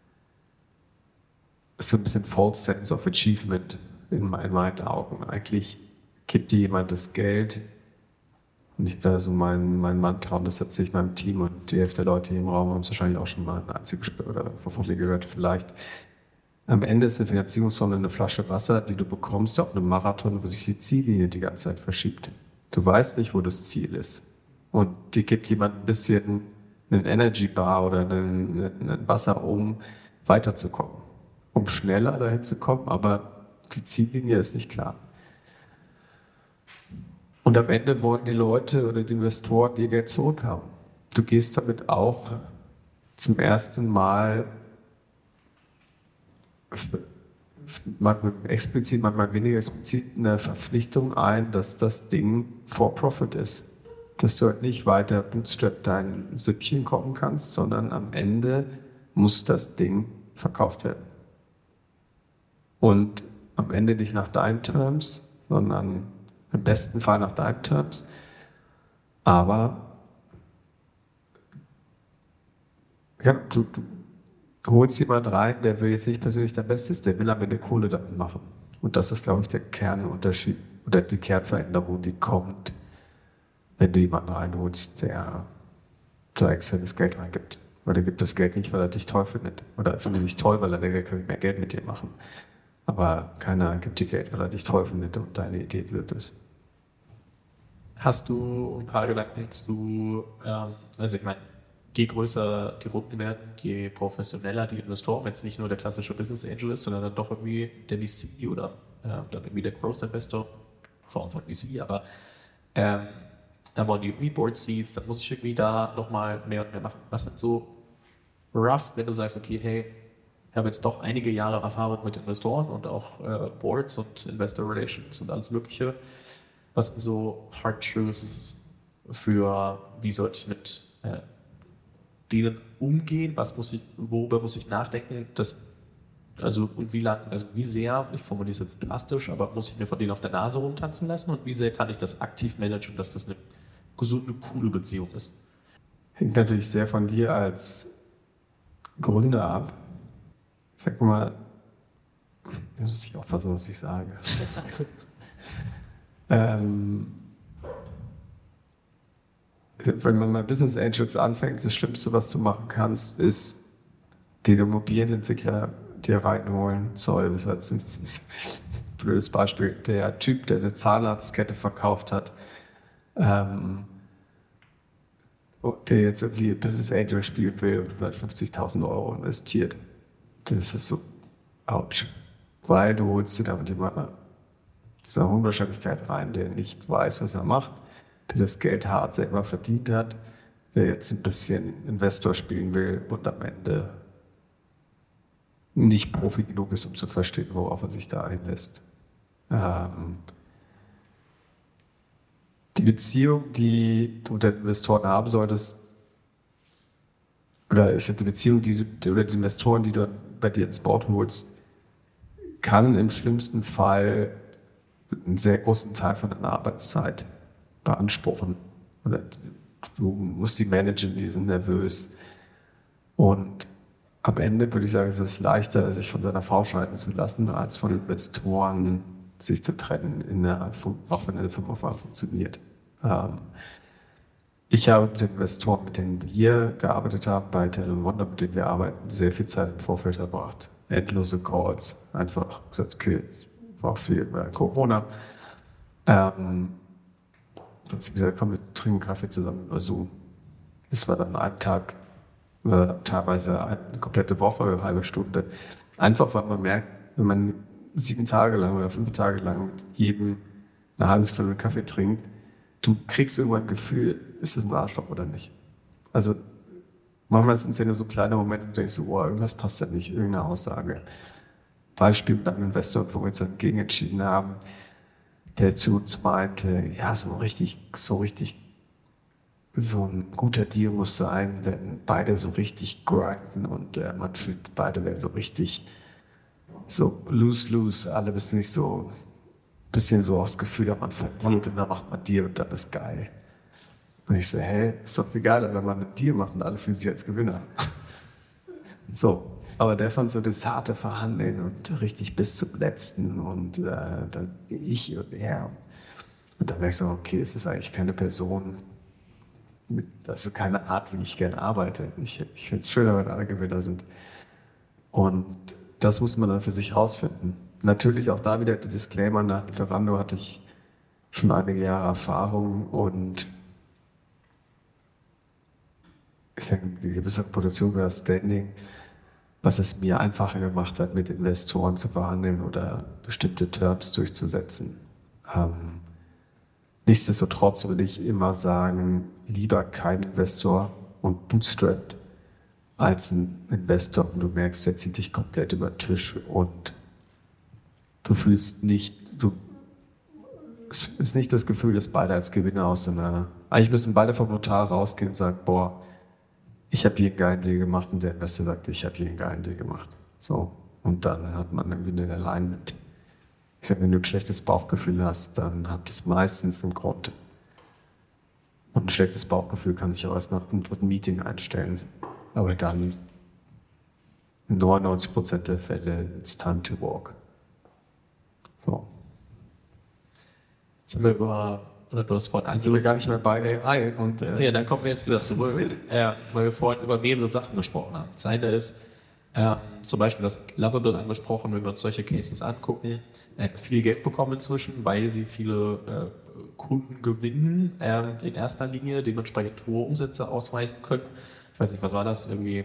false sense of achievement in meinen Augen. Eigentlich gibt dir jemand das Geld und ich habe da so mein Mantra und das erzähle ich meinem Team und die Hälfte der Leute hier im Raum haben es wahrscheinlich auch schon mal ein einziges oder wovon ihr gehört vielleicht. Am Ende ist eine Finanzierungsrunde eine Flasche Wasser, die du bekommst auf einem Marathon, wo sich die Ziellinie die ganze Zeit verschiebt. Du weißt nicht, wo das Ziel ist. Und dir gibt jemand ein bisschen einen Energy Bar oder ein Wasser, um weiterzukommen. Um schneller dahin zu kommen, aber die Ziellinie ist nicht klar. Und am Ende wollen die Leute oder die Investoren ihr Geld zurückhaben. Du gehst damit auch zum ersten Mal manchmal explizit, manchmal weniger explizit eine Verpflichtung ein, dass das Ding for profit ist. Dass du halt nicht weiter bootstrap dein Süppchen kochen kannst, sondern am Ende muss das Ding verkauft werden. Und am Ende nicht nach deinen Terms, sondern im besten Fall nach deinen Terms. Aber ja, du holst jemanden rein, der will jetzt nicht persönlich dein Bestes, der will am Ende Kohle damit machen. Und das ist, glaube ich, der Kernunterschied oder die Kernveränderung, die kommt, wenn du jemanden reinholst, der da externes Geld reingibt. Weil der gibt das Geld nicht, weil er dich toll findet. Oder er findet dich toll, weil er denkt, er kann mehr Geld mit dir machen. Aber keiner gibt dir Geld, weil er dich toll findet und deine Idee blöd ist. Hast du ein paar Gedanken zu, also ich meine, je größer die Runden werden, je professioneller die Investoren, wenn es nicht nur der klassische Business Angel ist, sondern dann doch irgendwie der VC oder dann irgendwie der Growth Investor, Form von VC, aber dann wollen die irgendwie Board Seats, dann muss ich irgendwie da nochmal mehr und mehr machen. Was sind so rough, wenn du sagst, okay, hey, ich habe jetzt doch einige Jahre Erfahrung mit Investoren und auch Boards und Investor Relations und alles Mögliche. Was sind so Hard Truths für, wie sollte ich mit denen umgehen? Worüber muss ich nachdenken? Und wie sehr, ich formuliere es jetzt drastisch, aber muss ich mir von denen auf der Nase rumtanzen lassen und wie sehr kann ich das aktiv managen, dass das eine gesunde, coole Beziehung ist? Hängt natürlich sehr von dir als Gründer ab. Sag mal, jetzt muss ich aufpassen, was ich sage. Wenn man mal Business Angels anfängt, das Schlimmste, was du machen kannst, ist den Immobilienentwickler dir reinholen. Sorry, das war jetzt ein blödes Beispiel. Der Typ, der eine Zahnarztkette verkauft hat, der jetzt irgendwie Business Angel spielen will und 150.000 € investiert. Das ist so, ouch. Weil du holst dir damit immer dieser hohen Wahrscheinlichkeit rein, der nicht weiß, was er macht, der das Geld hart selber verdient hat, der jetzt ein bisschen Investor spielen will und am Ende nicht Profi genug ist, um zu verstehen, worauf er sich da einlässt. Die Beziehung, die du mit den Investoren haben solltest, oder ist die Beziehung, die Investoren, die du bei dir ins Board holst, kann im schlimmsten Fall einen sehr großen Teil von deiner Arbeitszeit beanspruchen. Oder du musst die managen, die sind nervös. Und am Ende würde ich sagen, es ist leichter, sich von seiner Frau scheiden zu lassen, als von Investoren sich zu trennen, auch wenn eine Firma funktioniert. Ich habe mit den Investoren, mit denen wir gearbeitet haben, bei Tele Wonder, mit denen wir arbeiten, sehr viel Zeit im Vorfeld verbracht. Endlose Calls. Einfach gesagt, okay, es war auch viel bei Corona. Plötzlich gesagt, komm, wir trinken Kaffee zusammen über Zoom. Das war dann ein Tag, teilweise eine komplette Woche, eine halbe Stunde. Einfach, weil man merkt, wenn man 7 Tage lang oder 5 Tage lang mit jedem eine halbe Stunde Kaffee trinkt, du kriegst irgendwann ein Gefühl, ist das ein Arschloch oder nicht? Also manchmal sind es ja nur so kleine Momente, wo du denkst, oh, irgendwas passt da nicht, irgendeine Aussage. Beispiel mit einem Investor, wo wir uns dann gegen entschieden haben, der zu uns meinte, ja, so ein guter Deal muss sein, wenn beide so richtig grinden und man fühlt, beide werden so richtig so lose, alle bisschen nicht so, bisschen so das Gefühl, man verdient und dann macht man Deal und dann ist geil. Und ich so, hey, ist doch viel geiler, wenn man einen Deal macht und alle fühlen sich als Gewinner. So, aber der fand so das harte Verhandeln und richtig bis zum Letzten und dann ich und er. Und dann merkst du, okay, es ist eigentlich keine Person, also keine Art, wie ich gerne arbeite. Ich finde es schöner, wenn alle Gewinner sind. Und das muss man dann für sich rausfinden. Natürlich auch da wieder der Disclaimer, nach Lieferando hatte ich schon einige Jahre Erfahrung und ist ja eine gewisse Reputation für das Standing, was es mir einfacher gemacht hat, mit Investoren zu verhandeln oder bestimmte Terms durchzusetzen. Nichtsdestotrotz würde ich immer sagen, lieber kein Investor und bootstrapped als ein Investor, und du merkst, der zieht dich komplett über den Tisch und du fühlst nicht, es ist nicht das Gefühl, dass beide als Gewinner eigentlich müssen beide vom Notar rausgehen und sagen, boah, ich habe hier einen geilen Deal gemacht und der Investor sagt, ich habe hier einen geilen Deal gemacht. So. Und dann hat man irgendwie eine Alignment. Ich sage, wenn du ein schlechtes Bauchgefühl hast, dann hat das meistens einen Grund. Und ein schlechtes Bauchgefühl kann sich auch erst nach dem 3. Meeting einstellen. Aber dann in 99% der Fälle, it's time to walk. So. Jetzt haben wir du hast vorhin Sind wir gar nicht mehr bei AI. Und, ja, dann kommen wir jetzt wieder zurück, weil wir vorhin über mehrere Sachen gesprochen haben. Das eine ist zum Beispiel das Lovable angesprochen, wenn wir uns solche Cases angucken, viel Geld bekommen inzwischen, weil sie viele Kunden gewinnen in erster Linie, dementsprechend hohe Umsätze ausweisen können. Ich weiß nicht, was war das? Irgendwie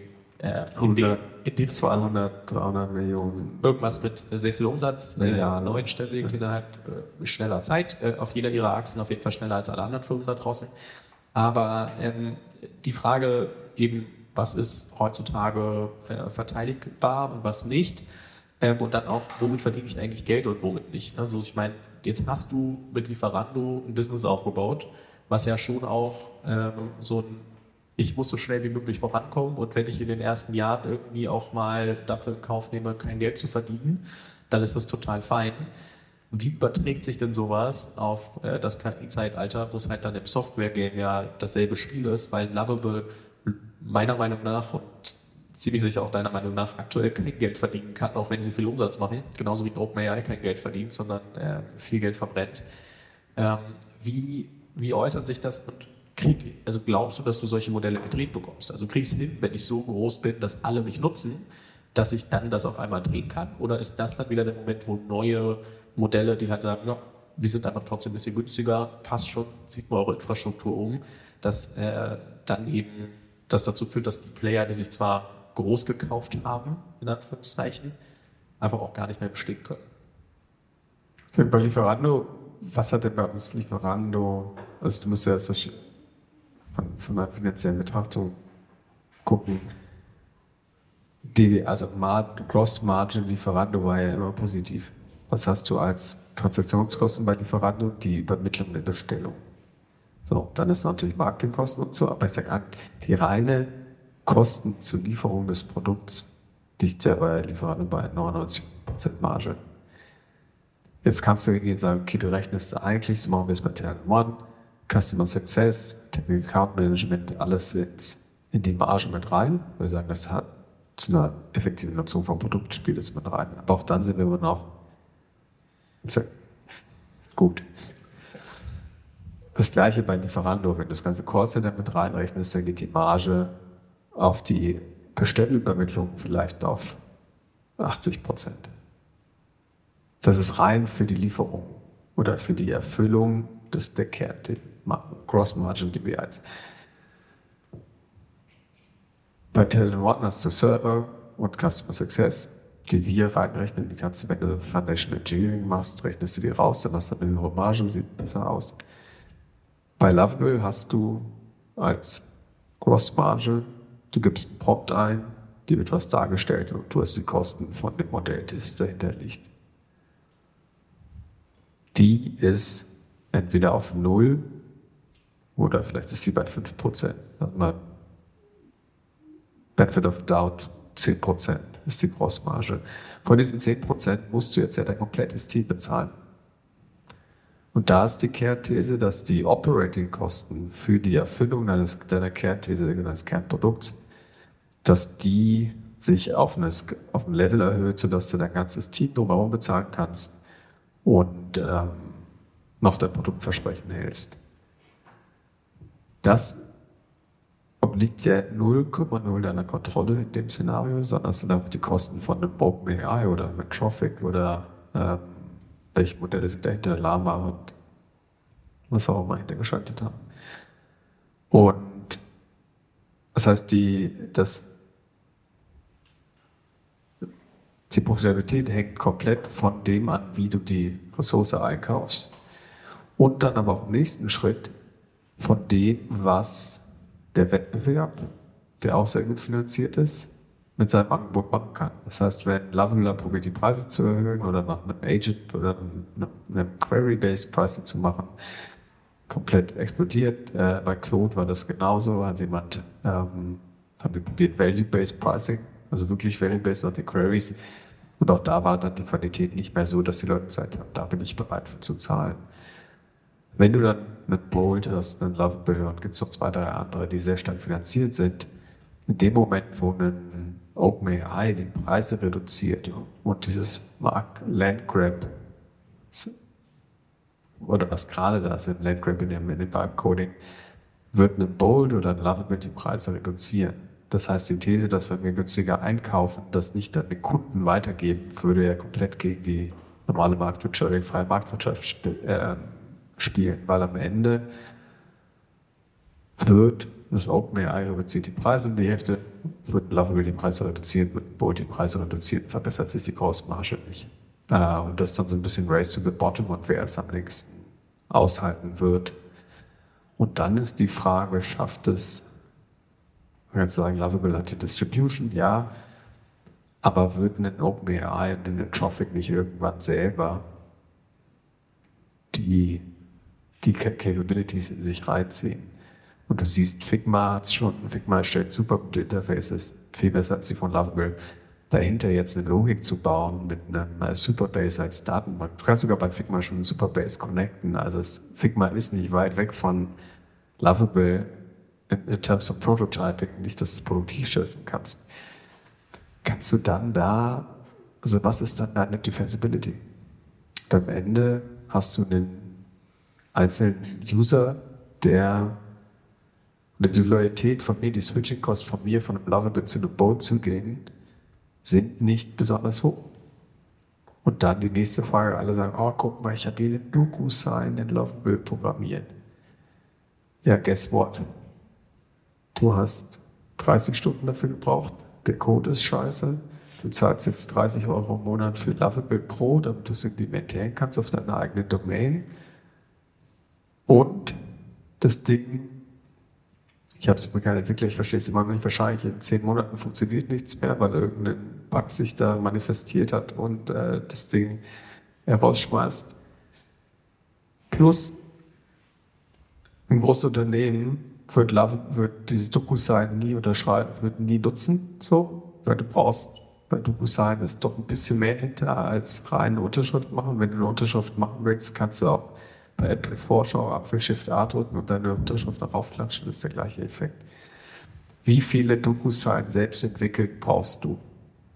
in den 200, 300 Millionen. Irgendwas mit sehr viel Umsatz, neunstellig innerhalb schneller Zeit, auf jeder ihrer Achsen auf jeden Fall schneller als alle anderen Firmen da draußen. Aber die Frage eben, was ist heutzutage verteidigbar und was nicht? Und dann auch, womit verdiene ich eigentlich Geld und womit nicht? Also ich meine, jetzt hast du mit Lieferando ein Business aufgebaut, was ja schon auch so ein ich muss so schnell wie möglich vorankommen und wenn ich in den ersten Jahren irgendwie auch mal dafür in Kauf nehme, kein Geld zu verdienen, dann ist das total fein. Wie überträgt sich denn sowas auf das KI-Zeitalter, wo es halt dann im Software-Game ja dasselbe Spiel ist, weil Lovable meiner Meinung nach und ziemlich sicher auch deiner Meinung nach aktuell kein Geld verdienen kann, auch wenn sie viel Umsatz machen, genauso wie OpenAI kein Geld verdient, sondern viel Geld verbrennt. Wie äußert sich das und also glaubst du, dass du solche Modelle gedreht bekommst? Also kriegst du hin, wenn ich so groß bin, dass alle mich nutzen, dass ich dann das auf einmal drehen kann? Oder ist das dann wieder der Moment, wo neue Modelle, die halt sagen, ja, wir sind einfach trotzdem ein bisschen günstiger, passt schon, zieht mal eure Infrastruktur um, dass dann eben das dazu führt, dass die Player, die sich zwar groß gekauft haben, in Anführungszeichen, einfach auch gar nicht mehr bestehen können? Bei Lieferando, was hat denn bei uns Lieferando, also du musst ja von einer finanziellen Betrachtung gucken. Also Gross Margin Lieferando war ja immer positiv. Was hast du als Transaktionskosten bei Lieferando? Die Übermittlung der Bestellung. So, dann ist natürlich Marketingkosten und so, aber ich sage, die reine Kosten zur Lieferung des Produkts liegt ja bei Lieferando bei 99% Marge. Jetzt kannst du hingehen und sagen, okay, du rechnest eigentlich, so machen wir es bei Terran One, Customer Success, Technical Account Management, alles in die Marge mit rein. Wir sagen, das hat zu einer effektiven Nutzung vom Produkt spielt es mit rein. Aber auch dann sind wir immer noch gut. Das gleiche bei Lieferando, wenn du das ganze Callcenter mit reinrechnest, dann geht die Marge auf die Bestellübermittlung vielleicht auf 80%. Das ist rein für die Lieferung oder für die Erfüllung der Gross Margin, die wir als Bei Talent One hast du Server und Customer Success, die wir reinrechnen. Die kannst du, wenn du Foundation Engineering machst, rechnest du die raus, dann hast du eine höhere Marge, sieht besser aus. Bei Lovable hast du als Grossmarge, du gibst einen Prompt ein, dir wird was dargestellt und du hast die Kosten von dem Modell, das dahinter liegt. Die ist entweder auf 0 oder vielleicht ist sie bei 5%. Also mal Benefit of Doubt 10% ist die Grossmarge. Von diesen 10% musst du jetzt ja dein komplettes Team bezahlen. Und da ist die Kernthese, dass die Operating-Kosten für die Erfüllung deiner Kernthese, deines Kernprodukts, dass die sich auf ein Level erhöht, sodass du dein ganzes Team drumherum bezahlen kannst und noch dein Produktversprechen hältst. Das obliegt ja 0,0 deiner Kontrolle in dem Szenario, sondern es sind einfach die Kosten von einem OpenAI oder einem Anthropic oder welche Modelle sind dahinter, Llama und was auch immer hintergeschaltet haben. Und das heißt, die Profitabilität hängt komplett von dem an, wie du die Ressource einkaufst. Und dann aber auch im nächsten Schritt von dem, was der Wettbewerb, der auch sehr gut finanziert ist, mit seinem Angebot machen kann. Das heißt, wenn Lovable probiert, die Preise zu erhöhen oder nach einem Agent oder einem Query-Based Pricing zu machen, komplett explodiert. Bei Claude war das genauso. Hat probiert Value-Based Pricing, also wirklich Value-Based auf die Queries. Und auch da war dann die Qualität nicht mehr so, dass die Leute gesagt haben, da bin ich bereit für zu zahlen. Wenn du dann einen Bolt hast, einen Lovable und gibt es noch 2, 3 andere, die sehr stark finanziert sind, in dem Moment, wo ein OpenAI die Preise reduziert und dieses Landgrab oder was gerade da ist, im Landgrab in dem Vibe-Coding, wird ein Bolt oder ein Lovable die Preise reduzieren. Das heißt, die These, dass wenn wir günstiger einkaufen, das nicht an den Kunden weitergeben, würde ja komplett gegen die normale Marktwirtschaft, die freie Marktwirtschaft spielen, weil am Ende wird das OpenAI reduziert die Preise um die Hälfte, wird Lovable die Preise reduzieren, wird Bolt die Preise reduzieren, verbessert sich die Großmarge nicht. Und das ist dann so ein bisschen Race to the Bottom und wer es am längsten aushalten wird. Und dann ist die Frage, schafft es, man kann sagen, Lovable hat die Distribution, ja, aber wird ein OpenAI und ein Anthropic nicht irgendwann selber die Capabilities in sich reinziehen? Und du siehst, Figma hat es schon, Figma erstellt super gute Interfaces, viel besser als die von Lovable. Dahinter jetzt eine Logik zu bauen mit einem Superbase als Datenbank. Du kannst sogar bei Figma schon einen Superbase connecten. Also Figma ist nicht weit weg von Lovable in terms of Prototyping, nicht, dass du es produktiv schätzen kannst. Kannst du dann also was ist dann deine Defensibility? Und am Ende hast du einen einzelnen User, der die Loyalität von mir, die Switching-Cost von mir, von einem Lovable zu einem Bolt zu gehen, sind nicht besonders hoch. Und dann die nächste Frage, alle sagen, oh, guck mal, ich habe hier den DocuSign in Lovable programmiert. Ja, guess what? Du hast 30 Stunden dafür gebraucht, der Code ist scheiße, du zahlst jetzt 30 € im Monat für Lovable Pro, damit du es implementieren kannst auf deiner eigenen Domain. Und das Ding, ich habe es mir kein Entwickler, ich verstehe es immer noch nicht, wahrscheinlich in 10 Monaten funktioniert nichts mehr, weil irgendein Bug sich da manifestiert hat und das Ding herausschmeißt. Plus, ein großes Unternehmen wird dieses DocuSign nie unterschreiben, wird nie nutzen, so, weil du brauchst, bei DocuSign ist doch ein bisschen mehr hinter als reine Unterschrift machen. Wenn du eine Unterschrift machen willst, kannst du auch bei Apple Vorschau Apfel Shift A drücken und deine Unterschrift darauf klatschen, das ist der gleiche Effekt. Wie viele DocuSign selbst entwickelt brauchst du?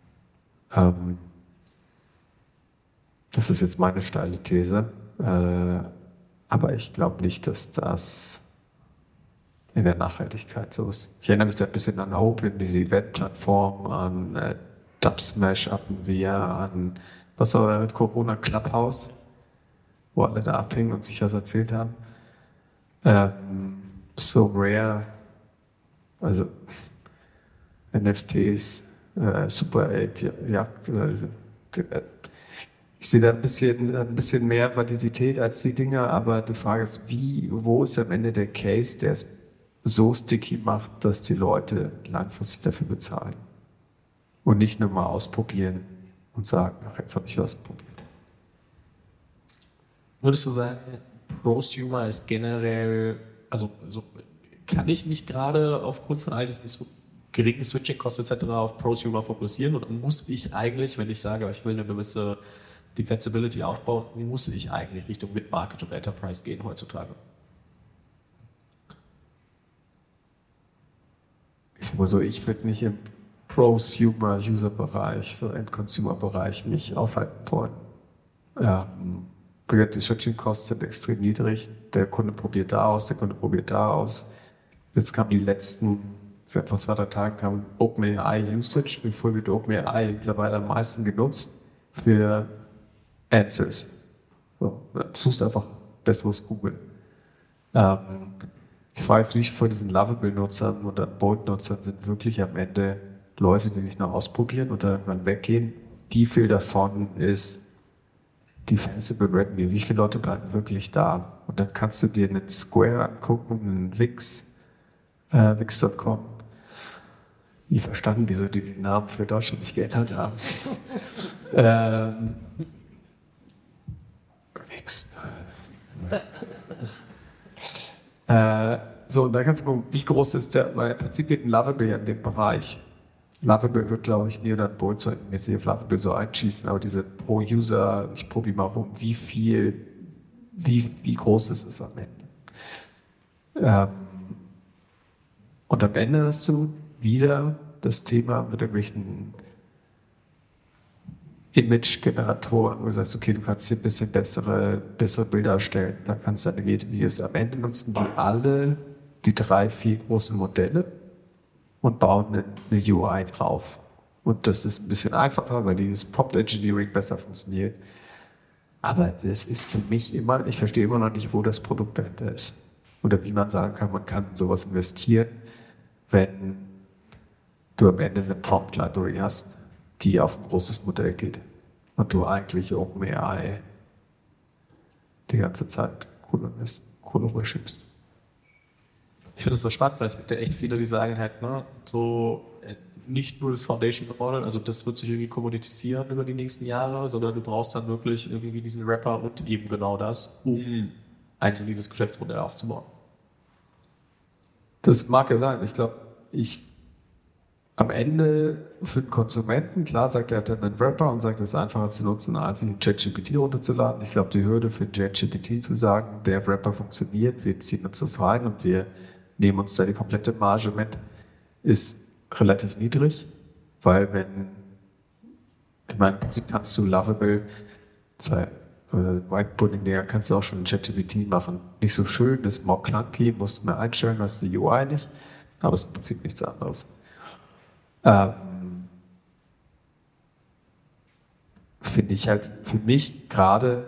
Das ist jetzt meine steile These, aber ich glaube nicht, dass das in der Nachhaltigkeit so ist. Ich erinnere mich da ein bisschen an Open, diese Event-Plattform, an Dubsmash hatten wir, an was war mit Corona Clubhouse, wo alle da abhängen und sich was erzählt haben. So Rare, also NFTs, Super Ape, ja, ich sehe da ein bisschen mehr Validität als die Dinger, aber die Frage ist, wo ist am Ende der Case, der es so sticky macht, dass die Leute langfristig dafür bezahlen und nicht nur mal ausprobieren und sagen, ach, jetzt habe ich was probiert. Würdest du sagen, Prosumer ist generell, also kann ich mich gerade aufgrund von all diesen geringen Switching-Kosten etc. auf Prosumer fokussieren oder muss ich eigentlich, wenn ich sage, ich will eine gewisse Defensibility aufbauen, muss ich eigentlich Richtung Mid-Market und Enterprise gehen heutzutage? Ich sag mal so, ich würde nicht im Prosumer-User-Bereich, so im Consumer-Bereich mich aufhalten wollen. Ja, die Switching-Kosten sind extrem niedrig. Der Kunde probiert da aus, der Kunde probiert da aus. Jetzt kam seit vor 2-3 Tagen kam OpenAI Usage. Wie viel wird OpenAI mittlerweile am meisten genutzt? Für Answers. So, du suchst einfach besseres Google. Ich frage jetzt, wie viele von diesen Lovable-Nutzern oder Bold-Nutzern sind wirklich am Ende Leute, die nicht nur ausprobieren und dann irgendwann weggehen. Wie viel davon ist Defensible Revenue? Wie viele Leute bleiben wirklich da? Und dann kannst du dir einen Square angucken, einen Wix.com. Nie verstanden, wieso die den Namen für Deutschland nicht geändert haben. Wix. Und da kannst du gucken, wie groß ist der, weil im Prinzip geht ein Lovable in dem Bereich. Lovable wird, glaube ich, nie oder ein Bolt sollten jetzt hier auf Lovable so einschießen, aber diese pro User, ich probiere mal rum, wie groß ist es am Ende? Und am Ende hast du wieder das Thema mit irgendwelchen Image-Generatoren, wo du sagst, okay, du kannst hier ein bisschen bessere Bilder erstellen, dann kannst du deine Videos am Ende nutzen, die alle die 3, 4 großen Modelle und bauen eine UI drauf. Und das ist ein bisschen einfacher, weil dieses Prompt Engineering besser funktioniert. Aber das ist für mich ich verstehe immer noch nicht, wo das Produkt dahinter ist. Oder wie man sagen kann, man kann in sowas investieren, wenn du am Ende eine Prompt Library hast, die auf ein großes Modell geht. Und du eigentlich OpenAI die ganze Zeit Kohle schiebst. Ich finde es so spannend, weil es gibt ja echt viele, die sagen halt, nicht nur das Foundation Model, also das wird sich irgendwie kommoditisieren über die nächsten Jahre, sondern du brauchst dann wirklich irgendwie diesen Rapper und eben genau das, um ein solides Geschäftsmodell aufzubauen. Das mag ja sein. Ich glaube, am Ende für den Konsumenten, klar sagt er dann einen Wrapper und sagt, es ist einfacher zu nutzen, als einen ChatGPT runterzuladen. Ich glaube, die Hürde für ChatGPT zu sagen, der Wrapper funktioniert, wir ziehen uns das rein und wir nehmen uns da die komplette Marge mit, ist relativ niedrig, weil im Prinzip kannst du Lovable, Whiteboarding-Dinger kannst du auch schon in ChatGPT machen. Nicht so schön, ist more clunky, musst du mehr einstellen, hast die UI nicht, aber es ist im Prinzip nichts anderes. Finde ich halt für mich gerade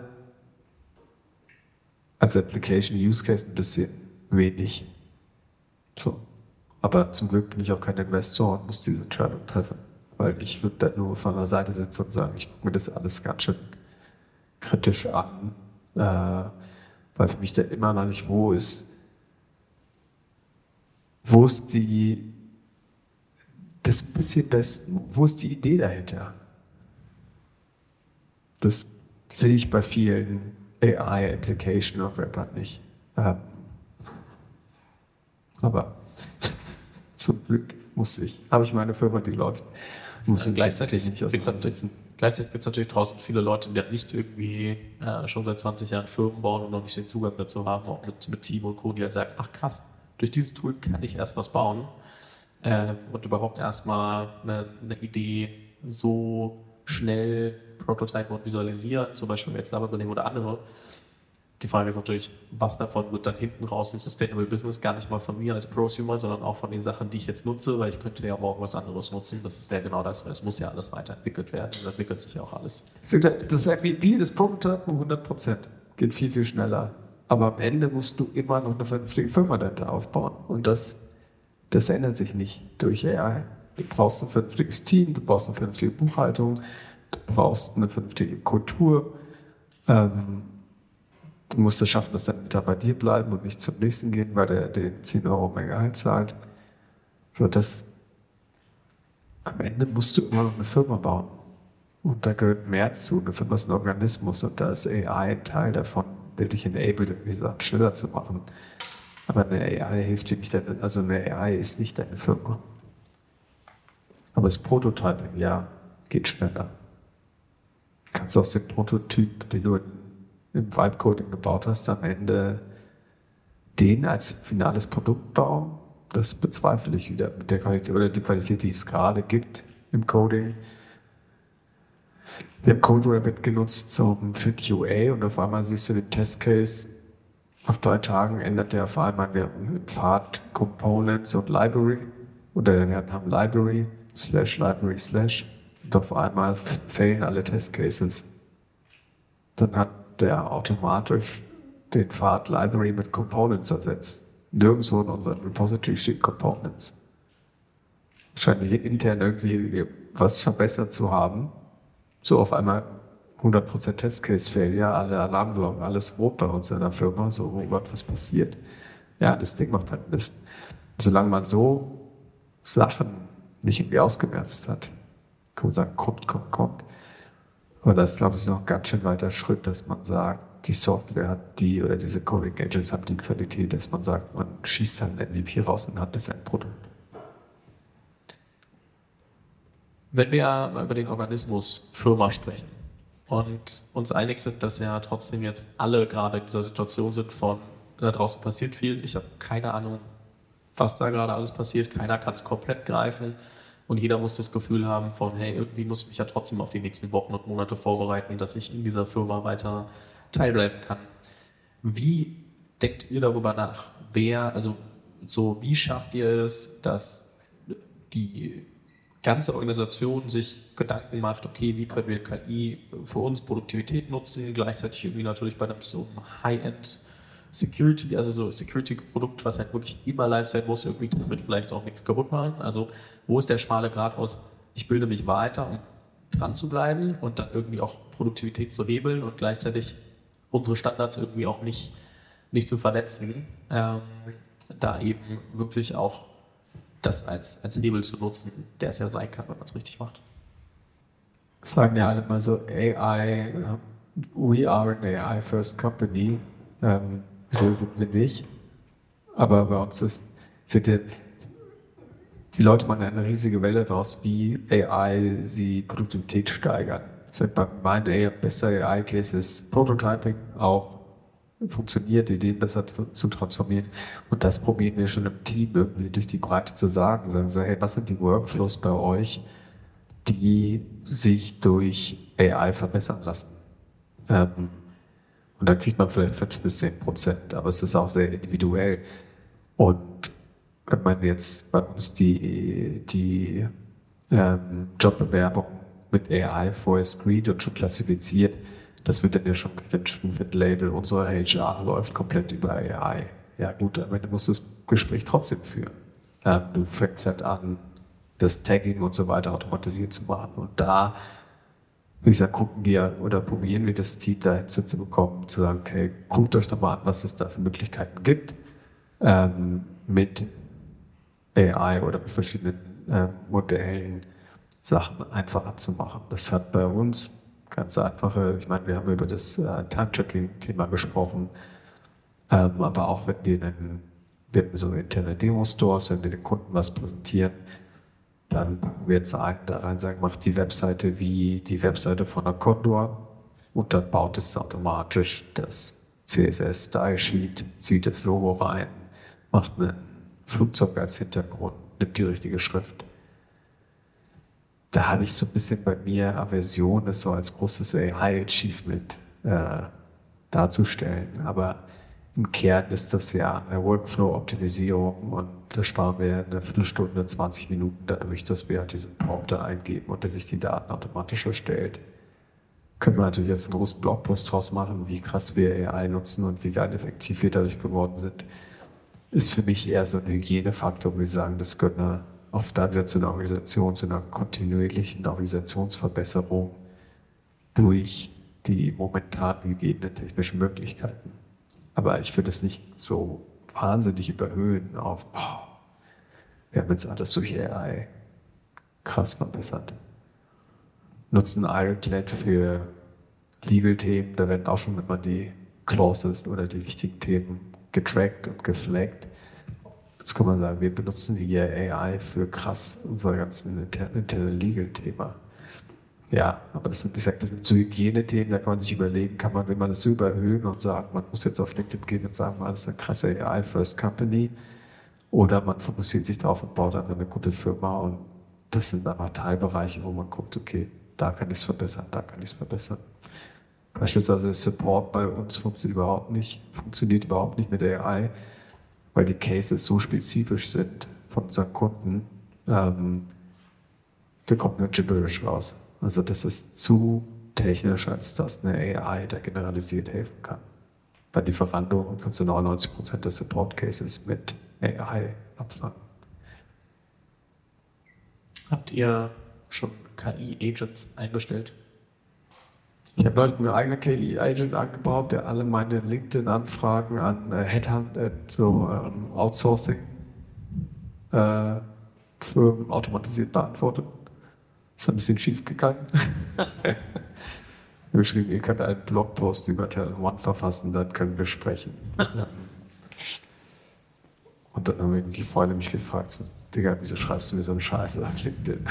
als Application Use Case ein bisschen wenig. So. Aber zum Glück bin ich auch kein Investor und muss diese Entscheidung treffen. Weil ich würde da nur von der Seite sitzen und sagen, ich gucke mir das alles ganz schön kritisch an. Weil für mich da immer noch nicht, wo ist die Idee dahinter? Das sehe ich bei vielen AI-Application und Wrapper nicht. Aber zum Glück habe ich meine Firma, die läuft. Gleichzeitig gibt es natürlich draußen viele Leute, die nicht irgendwie schon seit 20 Jahren Firmen bauen und noch nicht den Zugang dazu haben, auch mit Team und Co., die halt sagen, ach krass, durch dieses Tool kann ich erst was bauen. Und überhaupt erstmal eine Idee so schnell prototypen und visualisieren, zum Beispiel jetzt Lovable oder andere. Die Frage ist natürlich, was davon wird dann hinten raus im Sustainable Business gar nicht mal von mir als Prosumer, sondern auch von den Sachen, die ich jetzt nutze, weil ich könnte ja morgen was anderes nutzen. Das ist ja genau das, weil es muss ja alles weiterentwickelt werden und entwickelt sich ja auch alles. Das MVP, das Prototypen 100%, geht viel, viel schneller. Aber am Ende musst du immer noch eine vernünftige Firma dahinter aufbauen und das ändert sich nicht durch AI. Du brauchst ein vernünftiges Team, du brauchst eine vernünftige Buchhaltung, du brauchst eine vernünftige Kultur. Du musst es schaffen, dass deine Mitarbeiter bei dir bleiben und nicht zum nächsten gehen, weil der den 10 Euro mehr Gehalt zahlt. So, am Ende musst du immer noch eine Firma bauen. Und da gehört mehr zu. Eine Firma ist ein Organismus und da ist AI ein Teil davon, der dich enabled, wie gesagt, schneller zu machen. Aber eine AI hilft dir nicht, also eine AI ist nicht deine Firma. Aber das Prototyping, ja, geht schneller. Du kannst aus dem Prototyp, den du im Vibe-Coding gebaut hast, am Ende den als finales Produkt bauen. Das bezweifle ich wieder mit der Qualität oder die Qualität, die es gerade gibt im Coding. Wir haben CodeRabbit genutzt für QA und auf einmal siehst du den Testcase. Auf 3 Tagen ändert der auf einmal, wir haben Pfad Components und Library oder wir haben Library /Library/ und auf einmal failen alle Testcases. Dann hat der automatisch den Pfad Library mit Components ersetzt. Nirgendwo in unserem Repository steht Components. Scheint intern irgendwie was verbessert zu haben. So auf einmal 100% Testcase-Failure, alle Alarmglocken, alles rot bei uns in der Firma, so, oh Gott, was passiert? Ja, das Ding macht halt Mist. Solange man so Sachen nicht irgendwie ausgemerzt hat, kann man sagen, kommt. Aber das ist, glaube ich, noch ein ganz schön weiter Schritt, dass man sagt, die Software hat die oder diese Coding Agents haben die Qualität, dass man sagt, man schießt halt ein MVP raus und hat das Endprodukt. Wenn wir über den Organismus Firma sprechen und uns einig sind, dass ja trotzdem jetzt alle gerade in dieser Situation sind von da draußen passiert viel, ich habe keine Ahnung, was da gerade alles passiert, keiner kann es komplett greifen und jeder muss das Gefühl haben von, hey, irgendwie muss ich mich ja trotzdem auf die nächsten Wochen und Monate vorbereiten, dass ich in dieser Firma weiter teilbleiben kann. Wie denkt ihr darüber nach? Wie schafft ihr es, dass die ganze Organisation sich Gedanken macht, okay, wie können wir KI für uns Produktivität nutzen, gleichzeitig irgendwie natürlich bei einem so High-End Security, also so Security-Produkt, was halt wirklich immer live sein muss, irgendwie damit vielleicht auch nichts kaputt machen. Also wo ist der schmale Grat aus, ich bilde mich weiter, um dran zu bleiben und dann irgendwie auch Produktivität zu hebeln und gleichzeitig unsere Standards irgendwie auch nicht zu verletzen, da eben wirklich auch das als Hebel zu nutzen, der es ja sein kann, wenn man es richtig macht. Sagen ja alle mal so, AI, we are an AI-first company. So sind wir nicht. Aber bei uns sind die Leute machen eine riesige Welle daraus, wie AI sie Produktivität steigern. Bei meinem bester AI-Case ist Prototyping auch funktioniert, Ideen besser zu transformieren. Und das probieren wir schon im Team irgendwie durch die Breite zu sagen. Sagen so, hey, was sind die Workflows bei euch, die sich durch AI verbessern lassen? Und dann kriegt man vielleicht 5-10%, aber es ist auch sehr individuell. Und wenn man jetzt bei uns die Jobbewerbung mit AI vorher screent und schon klassifiziert, das wird dann ja schon gewünscht mit Label, unsere HR läuft komplett über AI. Ja gut, am Ende musst du das Gespräch trotzdem führen. Du fängst halt an, das Tagging und so weiter automatisiert zu machen. Und da, wie gesagt, probieren wir das Team dahin zu bekommen, zu sagen, okay, guckt euch doch mal an, was es da für Möglichkeiten gibt, mit AI oder mit verschiedenen Modellen Sachen einfacher zu machen. Das hat bei uns ganz einfache, ich meine, wir haben über das Time-Tracking-Thema gesprochen, aber auch wenn wir so interne Demo-Stores, wenn wir den Kunden was präsentieren, dann packen wir jetzt da rein, sagen, macht die Webseite wie die Webseite von der Condor und dann baut es automatisch das CSS-Style-Sheet, zieht das Logo rein, macht ein Flugzeug als Hintergrund, nimmt die richtige Schrift. Da habe ich so ein bisschen bei mir Aversion, das so als großes AI-Achievement darzustellen. Aber im Kern ist das ja eine Workflow-Optimisierung und da sparen wir eine Viertelstunde, 20 Minuten dadurch, dass wir halt diesen Prompter eingeben und der sich die Daten automatisch erstellt. Können wir natürlich jetzt einen großen Blogpost draus machen, wie krass wir AI nutzen und wie geil effektiv wir dadurch geworden sind. Ist für mich eher so ein Hygienefaktor, wo wir sagen, das gehört oft da wieder zu einer Organisation, zu einer kontinuierlichen Organisationsverbesserung durch die momentan gegebenen technischen Möglichkeiten. Aber ich würde es nicht so wahnsinnig überhöhen auf, wir haben jetzt alles durch AI krass verbessert. Nutzen Ironclad für Legal-Themen, da werden auch schon immer die Clauses oder die wichtigen Themen getrackt und geflaggt. Jetzt kann man sagen, wir benutzen hier AI für krass unser ganzen internen Legal-Thema. Ja, aber das sind, wie gesagt, das sind so Hygienethemen, da kann man sich überlegen, will man das so überhöhen und sagen, man muss jetzt auf LinkedIn gehen und sagen, das ist eine krasse AI-First-Company, oder man fokussiert sich darauf und baut dann eine gute Firma, und das sind einfach Teilbereiche, wo man guckt, okay, da kann ich es verbessern, da kann ich es verbessern. Beispielsweise Support bei uns funktioniert überhaupt nicht mit AI, weil die Cases so spezifisch sind von unseren Kunden, da kommt nur Gibberish raus. Also das ist zu technisch, als dass eine AI da generalisiert helfen kann. Bei Lieferando kannst du 99% der Support-Cases mit AI abfangen. Habt ihr schon KI-Agents eingestellt? Ich habe neulich einen eigenen KI-Agent angebaut, der alle meine LinkedIn-Anfragen an Outsourcing-Firmen automatisiert beantwortet. Ist ein bisschen schief gegangen. Ich habe geschrieben, ihr könnt einen Blogpost über Talent One verfassen, dann können wir sprechen. Und dann haben die Freunde mich gefragt, so, Digga, wieso schreibst du mir so einen Scheiß auf LinkedIn?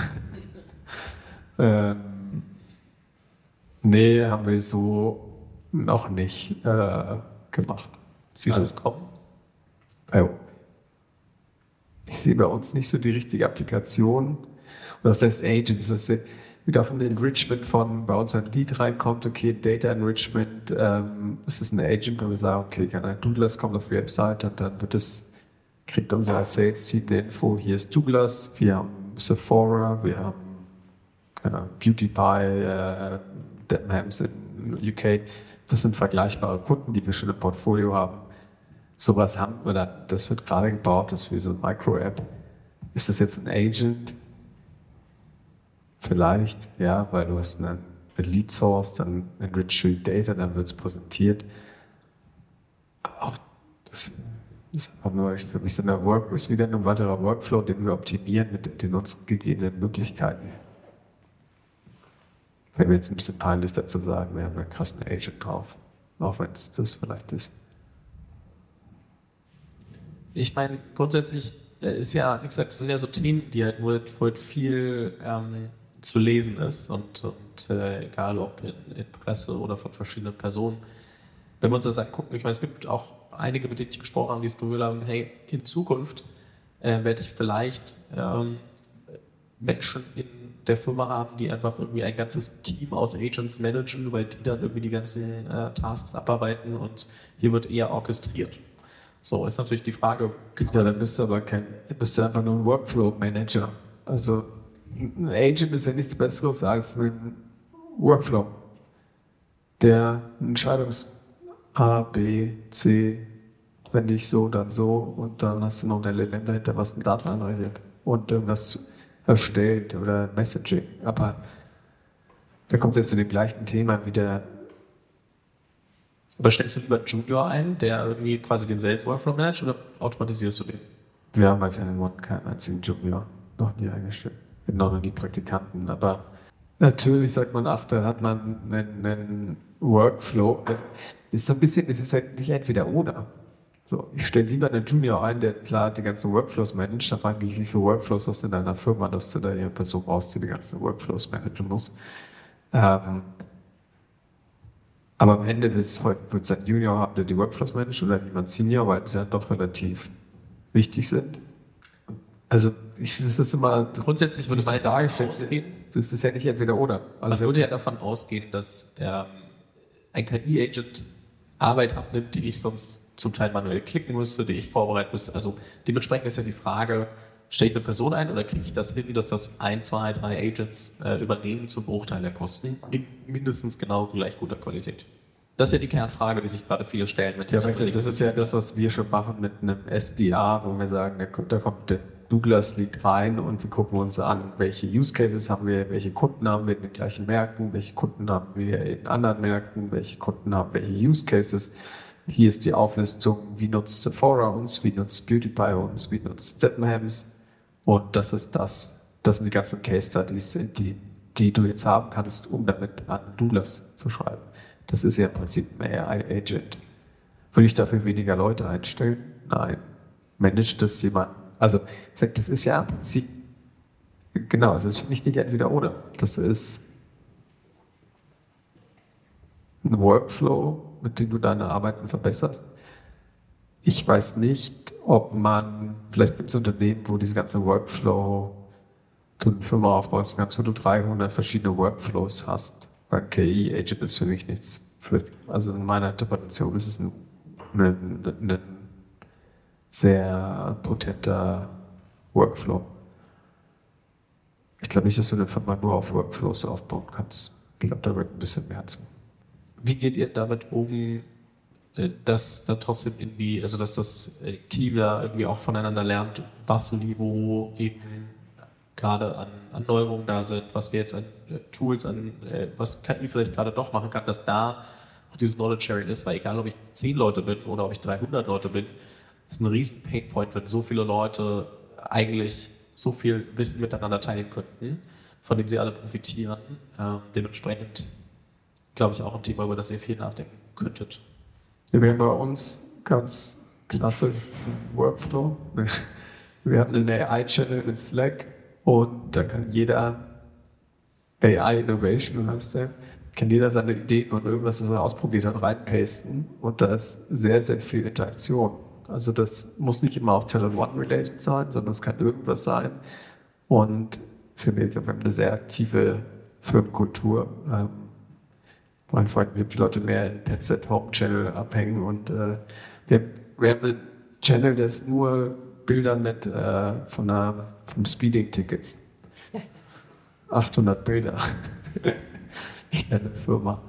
Nee, haben wir so noch nicht gemacht. Siehst du es kommen? Ich sehe bei uns nicht so die richtige Applikation. Und das heißt Agents, das ist wieder von dem Enrichment von bei uns ein Lead reinkommt, okay, Data Enrichment, es ist ein Agent, wo wir sagen, okay, kann ein Douglas kommt auf die Website, und dann kriegt unser Sales-Team eine Info, hier ist Douglas, wir haben Sephora, wir haben Beauty Pie, Debenhams in UK. Das sind vergleichbare Kunden, die wir schon im Portfolio haben. Sowas haben wir da, das wird gerade gebaut, das ist wie so eine Micro-App. Ist das jetzt ein Agent? Vielleicht, ja, weil du hast eine Lead-Source, dann enriched Data, dann wird es präsentiert. Aber auch das ist einfach nur, für mich ist wieder ein weiterer Workflow, den wir optimieren mit den uns gegebenen Möglichkeiten. Wäre mir jetzt ein bisschen peinlich dazu sagen, wir haben einen krassen Agent drauf, auch wenn es das vielleicht ist. Ich meine, grundsätzlich ist ja, wie gesagt, das sind ja so Themen, die halt, wo viel zu lesen ist und egal ob in Presse oder von verschiedenen Personen. Wenn wir uns das angucken, ich meine, es gibt auch einige, mit denen ich gesprochen habe, die das Gefühl haben, hey, in Zukunft werde ich vielleicht Menschen in der Firma haben, die einfach irgendwie ein ganzes Team aus Agents managen, weil die dann irgendwie die ganzen Tasks abarbeiten, und hier wird eher orchestriert. So, ist natürlich die Frage. Ja, dann bist du aber einfach nur ein Workflow-Manager. Also ein Agent ist ja nichts Besseres als ein Workflow, der Entscheidungs A, B, C, wenn nicht so, dann so, und dann hast du noch ein LLM dahinter, was eine Daten anreicht und irgendwas erstellt oder Messaging. Aber da kommt es jetzt zu dem gleichen Thema wieder. Aber stellst du lieber einen Junior ein, der irgendwie quasi denselben Workflow managt, oder automatisierst du den? Wir haben bei Talent One keinen einzigen Junior noch nie eingestellt. Wir haben noch nie Praktikanten, aber natürlich sagt man, da hat man einen Workflow. Es ist halt nicht entweder oder. So, ich stelle lieber einen Junior ein, der klar die ganzen Workflows managt. Da frage ich, wie viele Workflows hast du in deiner Firma, dass du da eine Person brauchst, die die ganzen Workflows managen muss. Aber am Ende wird es ein Junior haben, der die Workflows managt, oder jemand Senior, weil sie dann doch relativ wichtig sind. Also, das ist immer. Grundsätzlich würde man dargestellt. Das ist ja nicht entweder oder. Also man würde ja davon ausgehen, dass ein KI-Agent Arbeit abnimmt, die ich sonst zum Teil manuell klicken müsste, die ich vorbereiten müsste. Also dementsprechend ist ja die Frage, stelle ich eine Person ein oder kriege ich das hin, dass das 1, 2, 3 Agents übernehmen zum Bruchteil der Kosten, mindestens genau gleich guter Qualität? Das ist ja die Kernfrage, die sich gerade viele stellen. Das ist ja das, was wir schon machen mit einem SDA, wo wir sagen, da kommt Douglas liegt rein und wir gucken uns an, welche Use Cases haben wir, welche Kunden haben wir in den gleichen Märkten, welche Kunden haben wir in anderen Märkten, welche Kunden haben welche Use Cases. Hier ist die Auflistung, wie nutzt Sephora uns, wie nutzt Beauty Pie uns, wie nutzt Debenhams. Und das ist das sind die ganzen Case Studies, die du jetzt haben kannst, um damit an Douglas zu schreiben. Das ist ja im Prinzip ein AI-Agent. Würde ich dafür weniger Leute einstellen? Nein. Managt das jemand? Also, das ist ja im Prinzip, genau, es ist für mich nicht entweder oder. Das ist ein Workflow, mit dem du deine Arbeiten verbesserst. Ich weiß nicht, ob vielleicht gibt es Unternehmen, wo diese ganze Workflow, du eine Firma aufbaust kannst, wo du 300 verschiedene Workflows hast. Weil KI-Agent ist für mich nichts. Also in meiner Interpretation ist es ein sehr potenter Workflow. Ich glaube nicht, dass du eine Firma nur auf Workflows aufbauen kannst. Ich glaube, da wird ein bisschen mehr zu. Wie geht ihr damit um, dass dann trotzdem dass das Team da irgendwie auch voneinander lernt, was wo eben gerade an Neuerungen da sind, was wir jetzt an Tools, was KI vielleicht gerade doch machen kann, dass da auch dieses Knowledge Sharing ist, weil egal, ob ich 10 Leute bin oder ob ich 300 Leute bin, ist ein riesen Painpoint, wenn so viele Leute eigentlich so viel Wissen miteinander teilen könnten, von dem sie alle profitieren. Dementsprechend glaube ich auch ein Thema, über das ihr viel nachdenken könntet. Wir haben bei uns ganz klassisch einen Workflow. Wir haben einen AI-Channel in Slack und da kann jeder, AI Innovation heißt der, kann jeder seine Ideen und irgendwas, was er ausprobiert hat, reinpasten und da ist sehr, sehr viel Interaktion. Also das muss nicht immer auch Talent-One-related sein, sondern es kann irgendwas sein. Und wir haben eine sehr aktive Firmenkultur. Mein Freund, wir haben die Leute mehr in Headset Home Channel abhängen und wir haben einen Channel, der ist nur Bilder mit vom Speeding-Tickets. 800 Bilder. Eine Firma.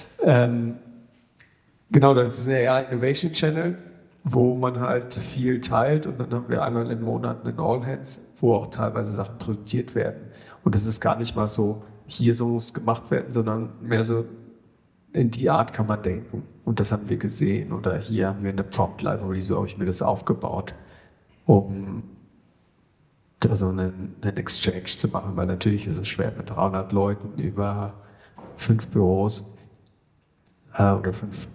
Genau, das ist ein AI Innovation Channel, wo man halt viel teilt und dann haben wir einmal im Monat einen All Hands, wo auch teilweise Sachen präsentiert werden. Und das ist gar nicht mal so, hier so muss gemacht werden, sondern mehr so, in die Art kann man denken. Und das haben wir gesehen. Oder hier haben wir eine Prompt Library, so habe ich mir das aufgebaut, um da so einen Exchange zu machen, weil natürlich ist es schwer mit 300 Leuten über 5 Büros oder 5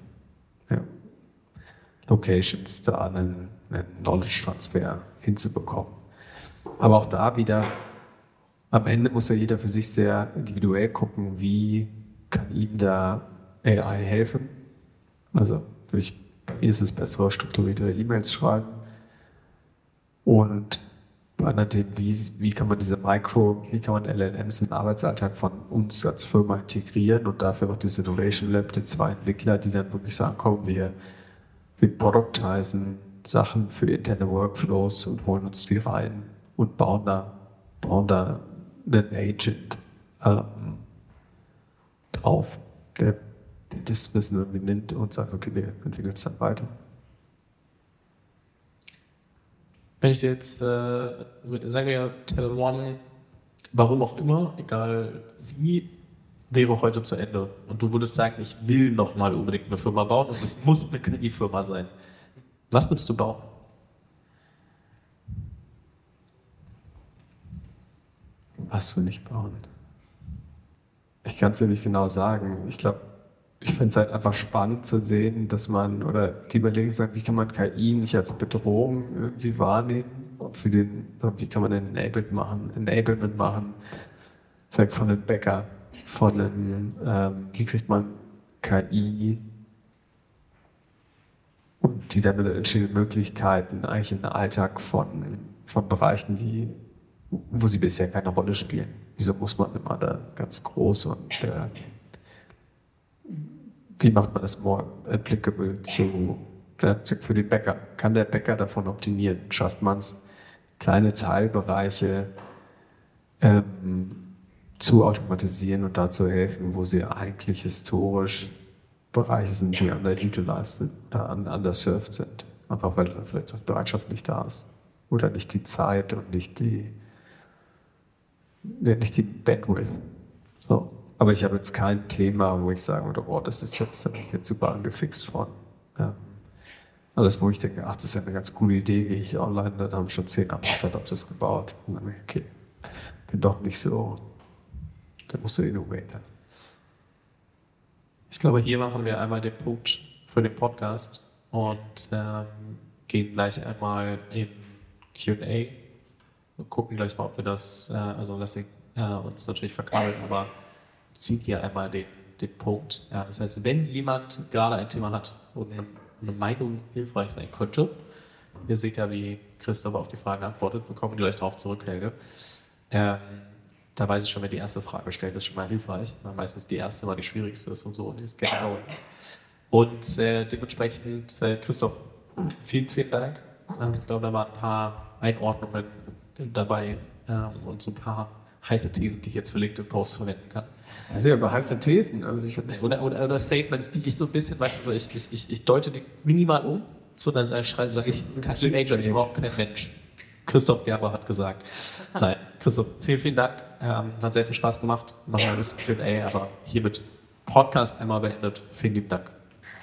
Locations da einen Knowledge-Transfer hinzubekommen. Aber auch da wieder, am Ende muss ja jeder für sich sehr individuell gucken, wie kann ihm da AI helfen. Also bei mir ist es besser, strukturierte E-Mails schreiben. Und bei anderen Themen, wie kann man LLMs in den Arbeitsalltag von uns als Firma integrieren und dafür auch das Innovation Lab, die 2 Entwickler, die dann wirklich sagen, komm, wir productisen Sachen für interne Workflows und holen uns die rein und bauen da einen Agent drauf, der das Wissen irgendwie nimmt und sagt, okay, wir entwickeln es dann weiter. Wenn ich dir jetzt, sagen wir Talent One, warum auch immer, egal wie, wäre heute zu Ende. Und du würdest sagen, ich will nochmal unbedingt eine Firma bauen und es muss eine KI-Firma sein. Was würdest du bauen? Was will ich bauen? Ich kann es dir nicht genau sagen. Ich glaube, ich finde es halt einfach spannend zu sehen, dass oder die Überlegung sagt, wie kann man KI nicht als Bedrohung irgendwie wahrnehmen? Wie kann man ein Enablement machen? Sagt von einem Bäcker, wie kriegt man KI und die dann mit entstehenden Möglichkeiten eigentlich in den Alltag von Bereichen, wo sie bisher keine Rolle spielen. Wieso muss man immer da ganz groß und wie macht man das more applicable für den Bäcker? Kann der Bäcker davon optimieren? Schafft man es, kleine Teilbereiche zu automatisieren und dazu helfen, wo sie eigentlich historisch Bereiche sind, die underutilized sind, underserved sind. Einfach weil da vielleicht auch Bereitschaft nicht da ist. oder nicht die Zeit und nicht die Bandwidth. So. Aber ich habe jetzt kein Thema, wo ich sagen würde, das ist jetzt, da bin ich jetzt super angefixt von. Ja. Alles, wo ich denke, das ist ja eine ganz coole Idee, gehe ich online, dann haben schon 10 andere Startups das gebaut. Und dann denke ich, okay, bin doch nicht so, dann musst du innovaten. Ich glaube, hier machen wir einmal den Punkt für den Podcast und gehen gleich einmal in Q&A und gucken gleich mal, ob wir das, also lassen uns natürlich verkabeln, aber ziehen hier einmal den Punkt. Das heißt, wenn jemand gerade ein Thema hat und eine Meinung hilfreich sein könnte, ihr seht ja, wie Christoph auf die Fragen antwortet, wir kommen gleich darauf zurück, Helge. Da weiß ich schon, wer die erste Frage stellt, das ist schon mal hilfreich, weil meistens die erste mal die schwierigste ist und so, und die ist genau. Und dementsprechend, Christoph, vielen, vielen Dank. Ich glaube, da waren ein paar Einordnungen dabei und so ein paar heiße Thesen, die ich jetzt für LinkedIn-Posts verwenden kann. Also ja, aber heiße Thesen. Also oder Statements, die ich so ein bisschen, weißt du, ich deute die minimal um, so dann sage ich, Kathleen Agents braucht kein Mensch. Christoph Gerber hat gesagt. Nein, Christoph, vielen, vielen Dank. Hat sehr viel Spaß gemacht. Machen wir ein bisschen Q&A, aber hiermit Podcast einmal beendet. Vielen lieben Dank.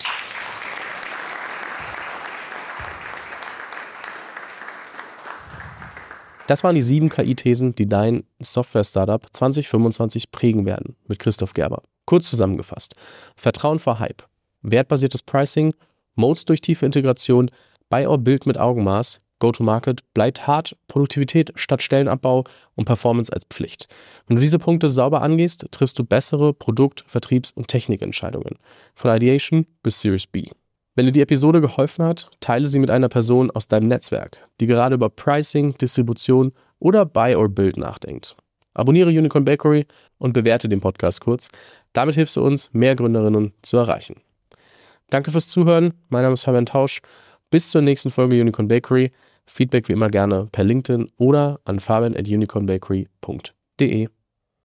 Das waren die 7 KI-Thesen, die dein Software-Startup 2025 prägen werden, mit Christoph Gerber. Kurz zusammengefasst: Vertrauen vor Hype, wertbasiertes Pricing, Modes durch tiefe Integration, Buy or Build mit Augenmaß, Go-to-Market bleibt hart, Produktivität statt Stellenabbau und Performance als Pflicht. Wenn du diese Punkte sauber angehst, triffst du bessere Produkt-, Vertriebs- und Technikentscheidungen. Von Ideation bis Series B. Wenn dir die Episode geholfen hat, teile sie mit einer Person aus deinem Netzwerk, die gerade über Pricing, Distribution oder Buy or Build nachdenkt. Abonniere Unicorn Bakery und bewerte den Podcast kurz. Damit hilfst du uns, mehr Gründerinnen zu erreichen. Danke fürs Zuhören. Mein Name ist Fabian Tausch. Bis zur nächsten Folge Unicorn Bakery. Feedback wie immer gerne per LinkedIn oder an fabian@unicornbakery.de.